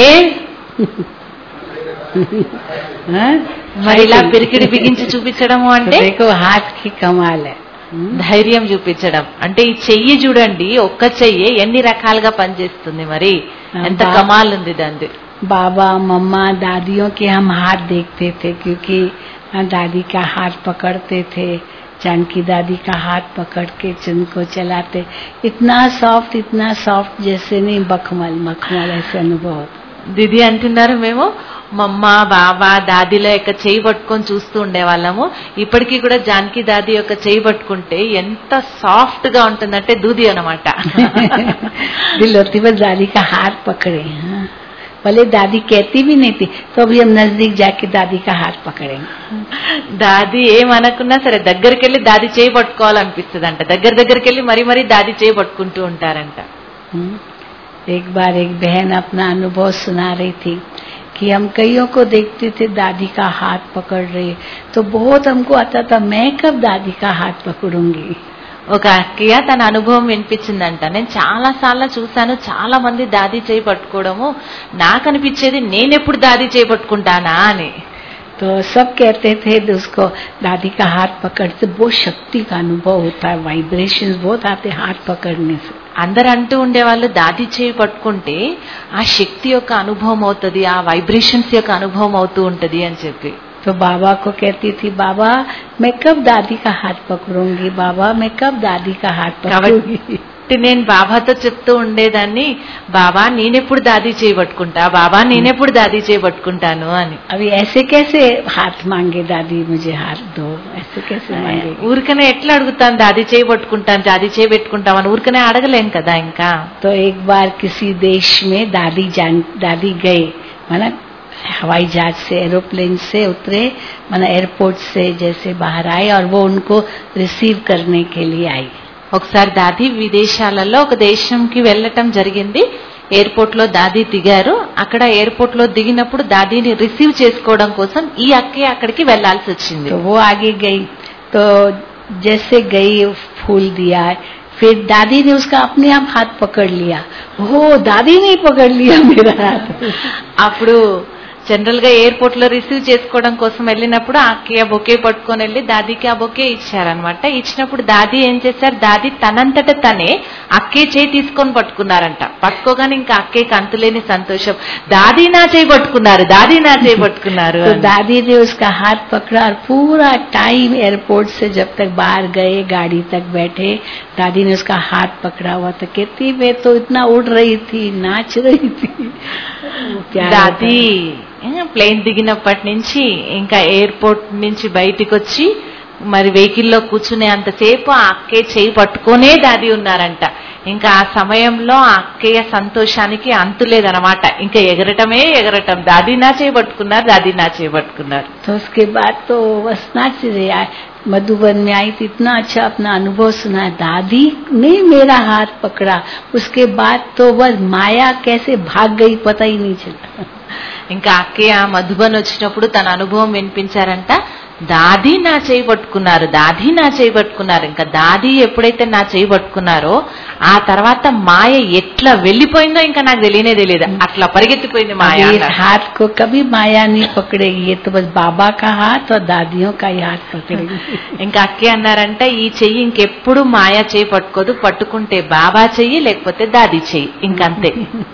మరి ఇలా పిరికిడి బిగించి చూపించడము అంటే హాత్ కి కమాల్, ధైర్యం చూపించడం. అంటే ఈ చెయ్యి చూడండి, ఒక్క చెయ్యి ఎన్ని రకాలుగా పనిచేస్తుంది, మరి ఎంత కమాల్ ఉంది దాన్ని. बाबा मम्मा दादियों के हम हाथ देखते थे, क्योंकि दादी का हाथ पकड़ते थे, जानकी दादी का हाथ पकड़ के चंद को चलाते, इतना सॉफ्ट इतना सॉफ्ट जैसे नहीं मखमल मखमल ऐसे अनुभव. దీది అంటున్నారు, మేము మమ్మ బాబా దాదిల యొక్క చేయి పట్టుకొని చూస్తూ ఉండేవాళ్ళము, ఇప్పటికీ కూడా జానకి దాది యొక్క చేయి పట్టుకుంటే ఎంత సాఫ్ట్ గా ఉంటుందంటే దూది అన్నమాట. दिल होती बस दादी का हाथ पकड़े, भले दादी कहती भी नहीं थी तो अभी हम नजदीक जाके दादी का हाथ पकड़ेंगे. దాది ఏమనుకున్నా సరే దగ్గరికి వెళ్ళి దాది చేయి పట్టుకోవాలనిపిస్తుంది అంట, దగ్గర దగ్గరికి వెళ్ళి మరీ మరీ దాది చేయి పట్టుకుంటూ ఉంటారంట. एक बार एक बहन अपना अनुभव सुना रही थी कि हम कईयों को देखते थे दादी का हाथ पकड़ रहे, तो बहुत हमको आता था मैं कब दादी का हाथ पकड़ूंगी. ఒక అక్కయ్య తన అనుభవం వినిపించిందంట. నేను చాలా సార్లు చూశాను, చాలా మంది దాది చేయి పట్టుకోవడము. నాకు అనిపించేది నేనెప్పుడు దాది చేయి పట్టుకుంటానా అని. तो सब कहते थे तो उसको दादी का हाथ पकड़ते बहुत शक्ति का अनुभव होता है, वाइब्रेशंस बहुत आते हाथ पकड़ने से. అందరు అంటూ ఉండేవాళ్ళు దాది చేయి పట్టుకుంటే ఆ శక్తి యొక్క అనుభవం అవుతుంది, ఆ వైబ్రేషన్స్ యొక్క అనుభవం అవుతూ ఉంటది అని చెప్పి. तो बाबा को कहती थी, बाबा मैं कब दादी का हाथ पकड़ूंगी, बाबा मैं कब दादी का हाथ पकड़ूंगी. నేను బాబాతో చెప్తూ ఉండేదాన్ని, బాబా నేనెప్పుడు దాది చేయి పట్టుకుంటా, బాబా నేనెప్పుడు దాది చేయి పట్టుకుంటాను అని. అవి ऐसे कैसे हाथ मांगे दादी मुझे हाथ दो, ऐसे कैसे मांगे. ఊరికనే ఎట్లా అడుగుతాను దాది చేయి పట్టుకుంటాను, దాది చేయి పెట్టుకుంటామని ఊరికనే అడగలేం కదా ఇంకా. तो एक बार किसी देश में दादी जान दादी गए, माना हवाई जहाज से एरोप्लेन से उतरे, माना एयरपोर्ट से जैसे बाहर आए और वो उनको रिसीव करने के लिए आई. ఒకసారి దాది విదేశాలలో ఒక దేశంకి వెళ్ళటం జరిగింది. ఎయిర్పోర్ట్ లో దాది దిగారు. అక్కడ ఎయిర్పోర్ట్ లో దిగినప్పుడు దాదీని రిసీవ్ చేసుకోవడం కోసం ఈ అక్కయ్య అక్కడికి వెళ్లాల్సి వచ్చింది. तो वो आगे गई, तो जैसे गई फूल दिया, फिर दादी ने उसका अपने आप हाथ पकड़ लिया. ओह दादी ने पकड़ लिया मेरा हाथ. అప్పుడు జనరల్ గా ఎయిర్పోర్ట్ లో రిసీవ్ చేసుకోవడం కోసం వెళ్ళినప్పుడు ఆ అక్కయ్య బొకే పట్టుకొని వెళ్ళి దాదీకి ఆ బొకే ఇచ్చారనమాట. ఇచ్చినప్పుడు దాది ఏం చేశారు, దాది తనంతట తనే అక్కయ్య చేయి తీసుకొని పట్టుకున్నారంట. పట్టుకోగానే ఇంకా అక్కయ్యకి అంతులేని సంతోషం, దాది నా చేయి పట్టుకున్నారు, దాది నా చేయి పట్టుకున్నారు. तो दादी ने उसका हाथ पकड़ा और पूरा टाइम एयरपोर्ट से जब तक बाहर गए गाड़ी तक बैठे, दादी ने उसका हाथ पकड़ा हुआ था. कहती मैं तो इतना उड़ रही थी, नाच रही थी. దాది ప్లేన్ దిగినప్పటి నుంచి ఇంకా ఎయిర్పోర్ట్ నుంచి బయటికి వచ్చి మరి వెహికల్లో కూర్చునే అంతసేపు ఆ అక్కయ్య చేయి పట్టుకునే దాది ఉన్నారంట. ఇంకా ఆ సమయంలో ఆ అక్కయ్య సంతోషానికి అంతులేదనమాట. ఇంకా ఎగరటమే ఎగరటం, దాది నా చేయి పట్టుకున్నారు, దాది నా చేయి పట్టుకున్నారు. तो उसके बाद तो बस नाच रहे आए. मधुबन में आई तो इतना अच्छा अपना अनुभव सुना, दादी ने मेरा हाथ पकड़ा. उसके बाद तो बस माया कैसे भाग गई पता ही नहीं चला. ఇంకా అక్కయ్య మధుబన్ వచ్చినప్పుడు తన అనుభవం వినిపించారంట. దాది నా చేయి పట్టుకున్నారు, దాది నా చేయి పట్టుకున్నారు. ఇంకా దాది ఎప్పుడైతే నా చేయి పట్టుకున్నారో ఆ తర్వాత మాయ ఎట్లా వెళ్ళిపోయిందో ఇంకా నాకు తెలియనే తెలియదు, అట్లా పరిగెత్తిపోయింది మాయ. हाथ को कभी माया नहीं पकड़ेगी, ये तो बस बाबा का हाथ और दादियों का ही हाथ पकड़ेगी. ఇంకా అక్కయ్య అన్నారంట, ఈ చెయ్యి ఇంకెప్పుడు మాయ చేయి పట్టుకోదు, పట్టుకుంటే బాబా చెయ్యి లేకపోతే దాది చెయ్యి, ఇంకంతే.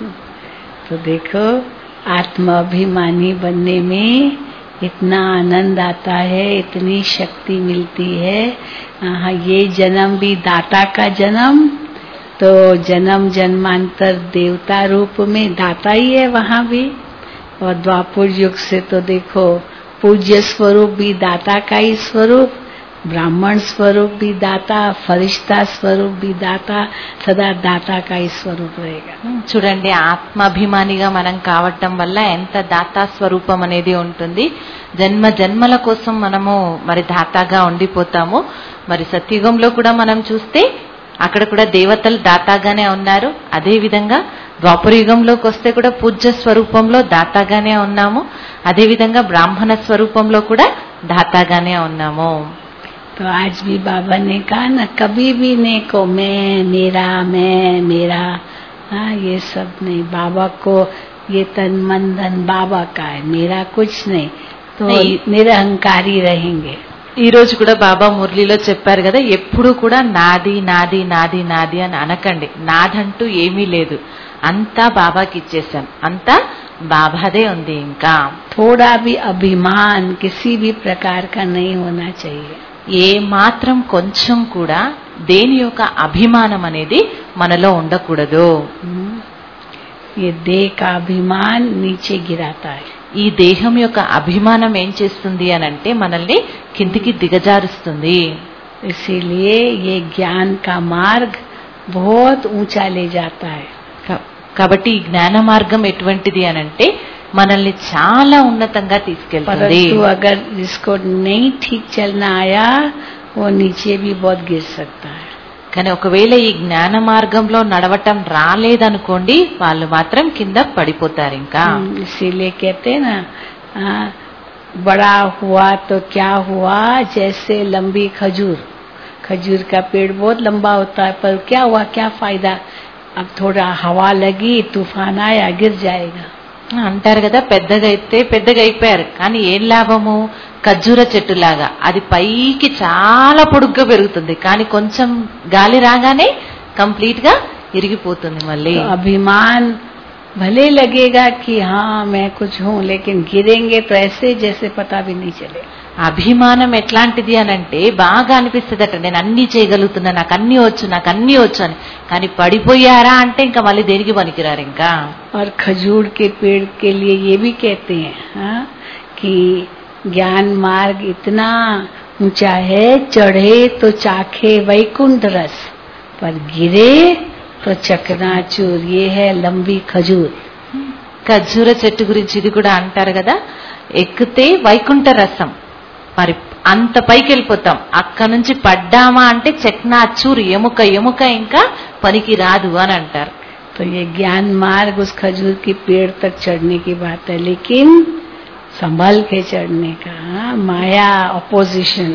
तो देखो आत्माभिमानी बनने में इतना आनंद आता है, इतनी शक्ति मिलती है. हाँ, ये जन्म भी दाता का जन्म, तो जन्म जन्मांतर देवता रूप में दाता ही है वहाँ भी. और द्वापर युग से तो देखो पूज्य स्वरूप भी दाता का ही स्वरूप, ब्राह्मण स्वरूप भी दाता, फरिश्ता स्वरूप भी दाता, सदा दाता का ही स्वरूप रहेगा. చూడండి, ఆత్మాభిమానిగా మనం కావటం వల్ల ఎంత దాతా స్వరూపం అనేది ఉంటుంది. జన్మ జన్మల కోసం మనము మరి దాతాగా ఉండిపోతాము. మరి సత్యుగంలో కూడా మనం చూస్తే అక్కడ కూడా దేవతలు దాతాగానే ఉన్నారు. అదే విధంగా ద్వాపర యుగంలోకి వస్తే కూడా పూజ్య స్వరూపంలో దాతాగానే ఉన్నాము. అదే విధంగా బ్రాహ్మణ స్వరూపంలో కూడా దాతాగానే ఉన్నాము. तो आज भी बाबा ने कहा ना, कभी भी नहीं को मैं मेरा मैं मेरा, हाँ ये सब नहीं. बाबा को ये तन मन धन बाबा का है, मेरा कुछ नहीं. तो निरहंकारी रहेंगे. ఈ రోజు కూడా బాబా మురళిలో చెప్పారు కదా, ఎప్పుడు కూడా నాది నాది నాది నాది అని అనకండి. నాదంటూ ఏమీ లేదు, అంతా బాబాకి ఇచ్చేసాం, అంతా బాబాదే ఉంది. ఇంకా थोड़ा भी अभिमान किसी भी प्रकार का नहीं होना चाहिए. ఏ మాత్రం కొంచెం కూడా దేని యొక్క అభిమానం అనేది మనలో ఉండకూడదు. ये देह का अभिमान नीचे गिराता है. ఈ దేహం యొక్క అభిమానం ఏం చేస్తుంది అని అంటే మనల్ని కిందికి దిగజారుస్తుంది. इसीलिए ये ज्ञान का मार्ग बहुत ऊंचा ले जाता है. కాబట్టి ఈ జ్ఞాన మార్గం ఎటువంటిది అని అంటే మనల్ని చాలా ఉన్నతంగా తీసుకెళ్తుంది. परंतु अगर जिसको नहीं ठीक चलना आया वो नीचे भी बहुत गिर सकता है. కానీ ఒకవేళ ఈ జ్ఞాన మార్గంలో నడవటం రాలేదనుకోండి, వాళ్ళు మాత్రం కింద పడిపోతారు. ఇంకా इसीलिए कहते हैं ना, बड़ा हुआ तो क्या हुआ, जैसे लंबी खजूर खजूर का पेड़ बहुत लंबा होता है, पर क्या हुआ, क्या फायदा, अब थोड़ा हवा लगी, तूफान आया, गिर जाएगा. అంటారు కదా, పెద్దగా అయితే పెద్దగా అయిపోయారు, కానీ ఏం లాభము, ఖర్జూర చెట్టులాగా అది పైకి చాలా పొడుగ్గా పెరుగుతుంది, కానీ కొంచెం గాలి రాగానే కంప్లీట్ గా ఇరిగిపోతుంది మళ్ళీ. तो अभिमान भले लगेगा कि हाँ मैं कुछ हूँ, लेकिन गिरेंगे तो ऐसे जैसे पता भी नहीं चलेगा. అభిమానం ఎట్లాంటిది అని అంటే బాగా అనిపిస్తుందట, నేను అన్ని చేయగలుగుతున్నా, నాకు అన్ని వచ్చు, నాకు అన్ని వచ్చు అని. కానీ పడిపోయారా అంటే ఇంకా మళ్ళీ దేనికి పనికిరారు ఇంకా. और खजूर के पेड़ के लिए ये भी कहते हैं हाँ, कि ज्ञान मार्ग इतना ऊंचा है, चढ़े तो चाखे वैकुंठ रस, पर गिरे तो चकनाचूर. ये है लंबी खजूर. ఖర్జూర చెట్టు గురించి ఇది కూడా అంటారు కదా, ఎక్కితే వైకుంఠ రసం, మరి అంత పైకి వెళ్ళిపోతాం, అక్కడ నుంచి పడ్డామా అంటే చక్నాచూర్, ఎముక ఎముక ఇంకా పనికి రాదు అని అంటారు. तो ये ज्ञान मार्ग उस खजूर के पेड़ तक चढ़ने की बात है, लेकिन संभल के चढ़ने का. माया अपोजिशन.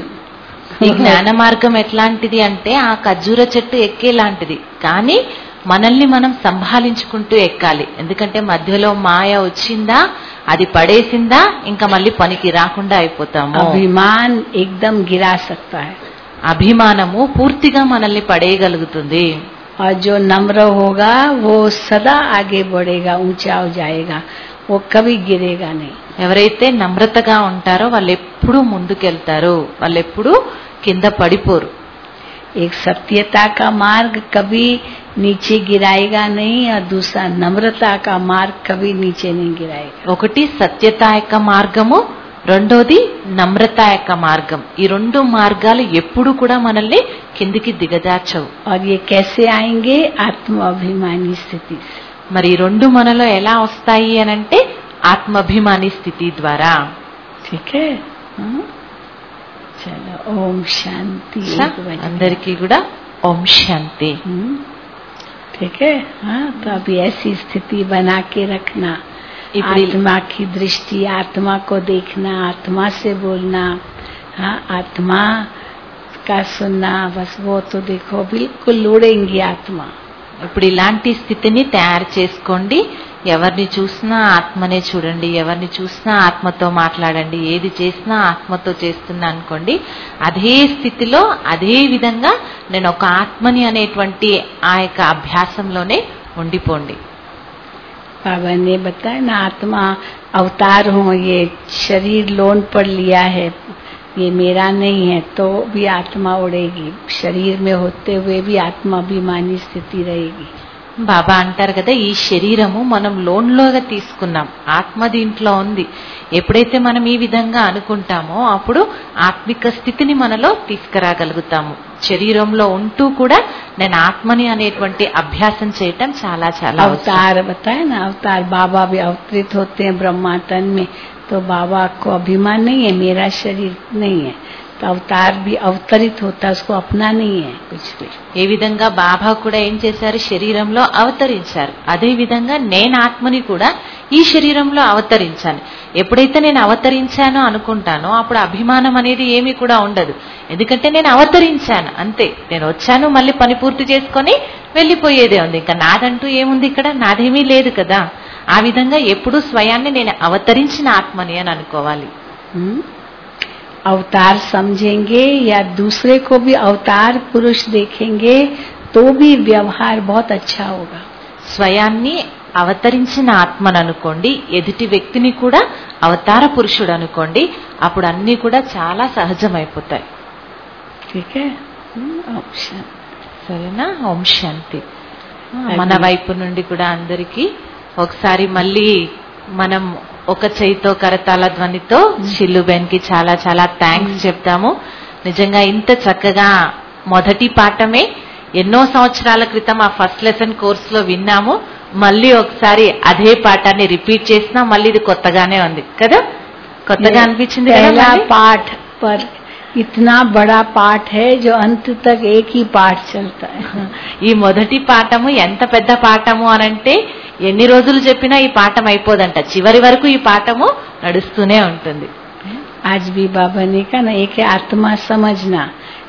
ఈ జ్ఞాన మార్గం ఎట్లాంటిది అంటే ఆ ఖర్జూర చెట్టు ఎక్కేలాంటిది, కానీ మనల్ని మనం సంభాలించుకుంటూ ఎక్కాలి. ఎందుకంటే మధ్యలో మాయ వచ్చిందా, అది పడేసిందా, ఇంకా మళ్ళీ పనికి రాకుండా అయిపోతాము. अभिमान एकदम गिरा सकता है. అభిమానము పూర్తిగా మనల్ని పడేయగలుగుతుంది. और जो नम्र होगा वो सदा आगे बढ़ेगा, ऊंचा हो जाएगा, वो कभी गिरेगा नहीं. ఎవరైతే నమ్రతగా ఉంటారో వాళ్ళు ఎప్పుడూ ముందుకెళ్తారు, వాళ్ళు ఎప్పుడూ కింద పడిపోరు. एक सत्यता का मार्ग कभी नीचे गिराएगा नहीं, और दूसरा नम्रता का मार्ग कभी नीचे नहीं गिराएगा. ఒకటి సత్యత యొక్క మార్గము, రెండోది నమ్రత యొక్క మార్గం. ఈ రెండు మార్గాలు ఎప్పుడు కూడా మనల్ని కిందికి దిగజార్చవు. और ये कैसे आएंगे, आत्म अभिमानी स्थिति से. మరి ఈ రెండు మనలో ఎలా వస్తాయి అనంటే ఆత్మాభిమాని స్థితి ద్వారా. ठीक है हाँ? चलो ओम शांति. అందరికీ కూడా ఓం శాంతి. हम्म, ठीक है हाँ. तो अभी ऐसी स्थिति बना के रखना, आत्मा की दृष्टि, आत्मा को देखना, आत्मा से बोलना, हाँ आत्मा का सुनना, बस वो तो देखो बिल्कुल उड़ेंगी आत्मा. ఇప్పుడు ఇలాంటి స్థితిని తయారు చేసుకోండి. ఎవరిని చూసినా ఆత్మనే చూడండి, ఎవరిని చూసినా ఆత్మతో మాట్లాడండి, ఏది చేసినా ఆత్మతో చేస్తున్నా అనుకోండి. అదే స్థితిలో అదే విధంగా నేను ఒక ఆత్మని అనేటువంటి ఆ యొక్క అభ్యాసంలోనే ఉండిపోండి. बाबा ने बताया ना, आत्मा अवतार हूँ, ये शरीर लोन पर लिया है, ये मेरा नहीं है, तो भी आत्मा उड़ेगी. शरीर में होते हुए भी आत्मा अभिमानी स्थिति रहेगी. బాబా అంటారు కదా, ఈ శరీరము మనం లోన్లోగా తీసుకున్నాం, ఆత్మ దీంట్లో ఉంది. ఎప్పుడైతే మనం ఈ విధంగా అనుకుంటామో అప్పుడు ఆత్మిక స్థితిని మనలో తీసుకురాగలుగుతాము. శరీరంలో ఉంటూ కూడా నేను ఆత్మని అనేటువంటి అభ్యాసం చేయటం చాలా చాలా अवतार बताए ना, अवतार बाबा भी अवतरित होते हैं ब्रह्मा तन में, तो बाबा को अभिमान नहीं है मेरा शरीर नहीं है, तो अवतार भी अवतरित होता है, उसको अपना नहीं है कुछ भी. ఏ విధంగా బాబా కూడా ఏం చేశారు, శరీరంలో అవతరించారు. అదే విధంగా నేను ఆత్మని కూడా ఈ శరీరంలో అవతరించాను. ఎప్పుడైతే నేను అవతరించానో అనుకుంటానో అప్పుడు అభిమానం అనేది ఏమీ కూడా ఉండదు. ఎందుకంటే నేను అవతరించాను అంతే, నేను వచ్చాను, మళ్ళీ పని పూర్తి చేసుకొని వెళ్ళిపోయేదే ఉంది. ఇంకా నాదంటూ ఏముంది ఇక్కడ, నాదేమీ లేదు కదా. ఆ విధంగా ఎప్పుడూ స్వయాన్ని నేను అవతరించిన ఆత్మని అని అనుకోవాలి. अवतार समझेंगे या दूसरे को भी अवतार पुरुष देखेंगे तो भी व्यवहार बहुत अच्छा होगा. స్వయాన్ని అవతరించిన ఆత్మను అనుకోండి, ఎదుటి వ్యక్తిని కూడా అవతార పురుషుడు అనుకోండి, అప్పుడు అన్ని కూడా చాలా సహజమైపోతాయి. సరేనా? ఓం శాంతి. మన వైపు నుండి కూడా అందరికీ ఒకసారి మళ్ళీ మనం ఒక చేయితో కరతాళ ధ్వనితో షిల్లుబెన్ కి చాలా చాలా థ్యాంక్స్ చెప్తాము. నిజంగా ఇంత చక్కగా మొదటి పాఠమే ఎన్నో సంవత్సరాల క్రితం ఆ ఫస్ట్ లెసన్ కోర్స్ లో విన్నాము. మళ్ళీ ఒకసారి అదే పాఠాన్ని రిపీట్ చేసినా మళ్ళీ ఇది కొత్తగానే ఉంది కదా, కొత్తగా అనిపించింది కదా. పాఠ పర్ इतना बड़ा पाठ है जो अंत तक एक ही पाठ चलता है. ఈ మొదటి పాఠము ఎంత పెద్ద పాఠము అనంటే ఎన్ని రోజులు చెప్పినా ఈ పాఠం అయిపోదంట, చివరి వరకు ఈ పాఠము నడుస్తూనే ఉంటుంది. आज भी बाबा ने कहा ना, एक है आत्मा समझना,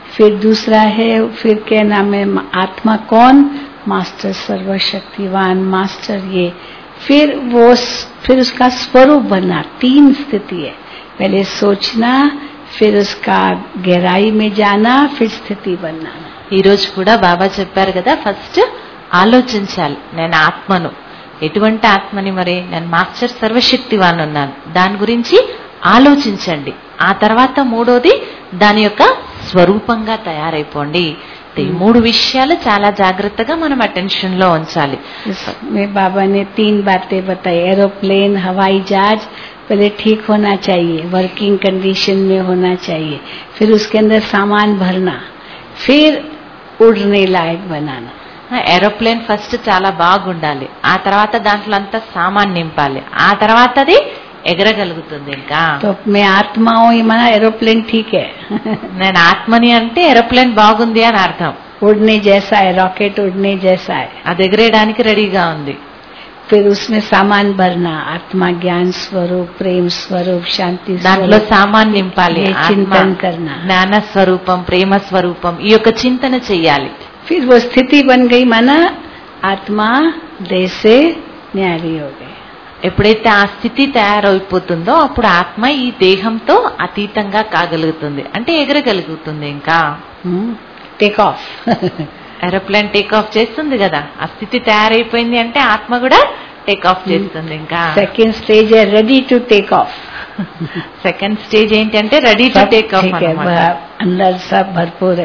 फिर दूसरा है, फिर क्या नाम है, आत्मा कौन, मास्टर सर्वशक्तिवान मास्टर ये, फिर वो फिर उसका स्वरूप बनना, तीन स्थिति है, पहले सोचना, फिर उसका गहराई में जाना, फिर స్థితి बनना. ఈ రోజు కూడా బాబా చెప్పారు కదా, ఫస్ట్ ఆలోచించాలి, నేను ఆత్మను. ఎటువంటి ఆత్మని? మరి నేను మాస్టర్ సర్వశక్తివాన్ ఉన్నాను, దాని గురించి ఆలోచించండి. ఆ తర్వాత మూడోది దాని యొక్క స్వరూపంగా తయారైపోండి. ఈ మూడు విషయాలు చాలా జాగ్రత్తగా మనం అటెన్షన్ లో ఉంచాలి. इसमें बाबा ने तीन बातें बताई. एरोप्लेन, हवाई जहाज पहले ठीक होना चाहिए, वर्किंग कंडीशन में होना चाहिए, फिर उसके अंदर सामान भरना, फिर उड़ने लायक बनाना. ఏరోప్లేన్ ఫస్ట్ చాలా బాగుండాలి, ఆ తర్వాత దాంట్లో అంతా సామాన్ నింపాలి, ఆ తర్వాత అది ఎగరగలుగుతుంది. ఇంకా तो मैं आत्मा हूँ, ये माना एरोप्लेन ठीक है. నేను ఆత్మని అంటే ఏరోప్లేన్ బాగుంది అని అర్థం. उड़ने जैसा है, रॉकेट उड़ने जैसा है, అది ఎగరేయడానికి రెడీగా ఉంది. फिर उसमें सामान भरना, आत्मा ज्ञान स्वरूप, प्रेम स्वरूप, शांति దాంట్లో स्वरूप, సామాన్ నింపాలి. ये ఆత్మ, चिंतन करना. జ్ఞాన స్వరూపం, ప్రేమ స్వరూపం, ఈ యొక్క చింతన చెయ్యాలి. फिर वो स्थिति बन गई, माना आत्मा देह से न्यारी हो गई. ఎప్పుడైతే ఆ స్థితి తయారైపోతుందో అప్పుడు ఆత్మ ఈ దేహంతో అతీతంగా కాగలుగుతుంది, అంటే ఎగరగలుగుతుంది. ఇంకా take off, aeroplane take off చేస్తుంది కదా, ఆ స్థితి తయారైపోయింది అంటే ఆత్మ కూడా టేక్ ఆఫ్ చేస్తుంది. ఇంకా second stage ready to take off. Second stage ఏంటంటే రెడీ టు టేక్ ఆఫ్. అందర్ సబ్ భర్పూర్,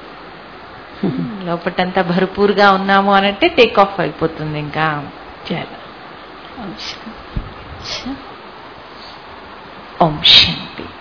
లోపటంతా భర్పూర్గా ఉన్నాము అనంటే టేక్ ఆఫ్ అయిపోతుంది. ఇంకా చాలా. ఓం శాంతి.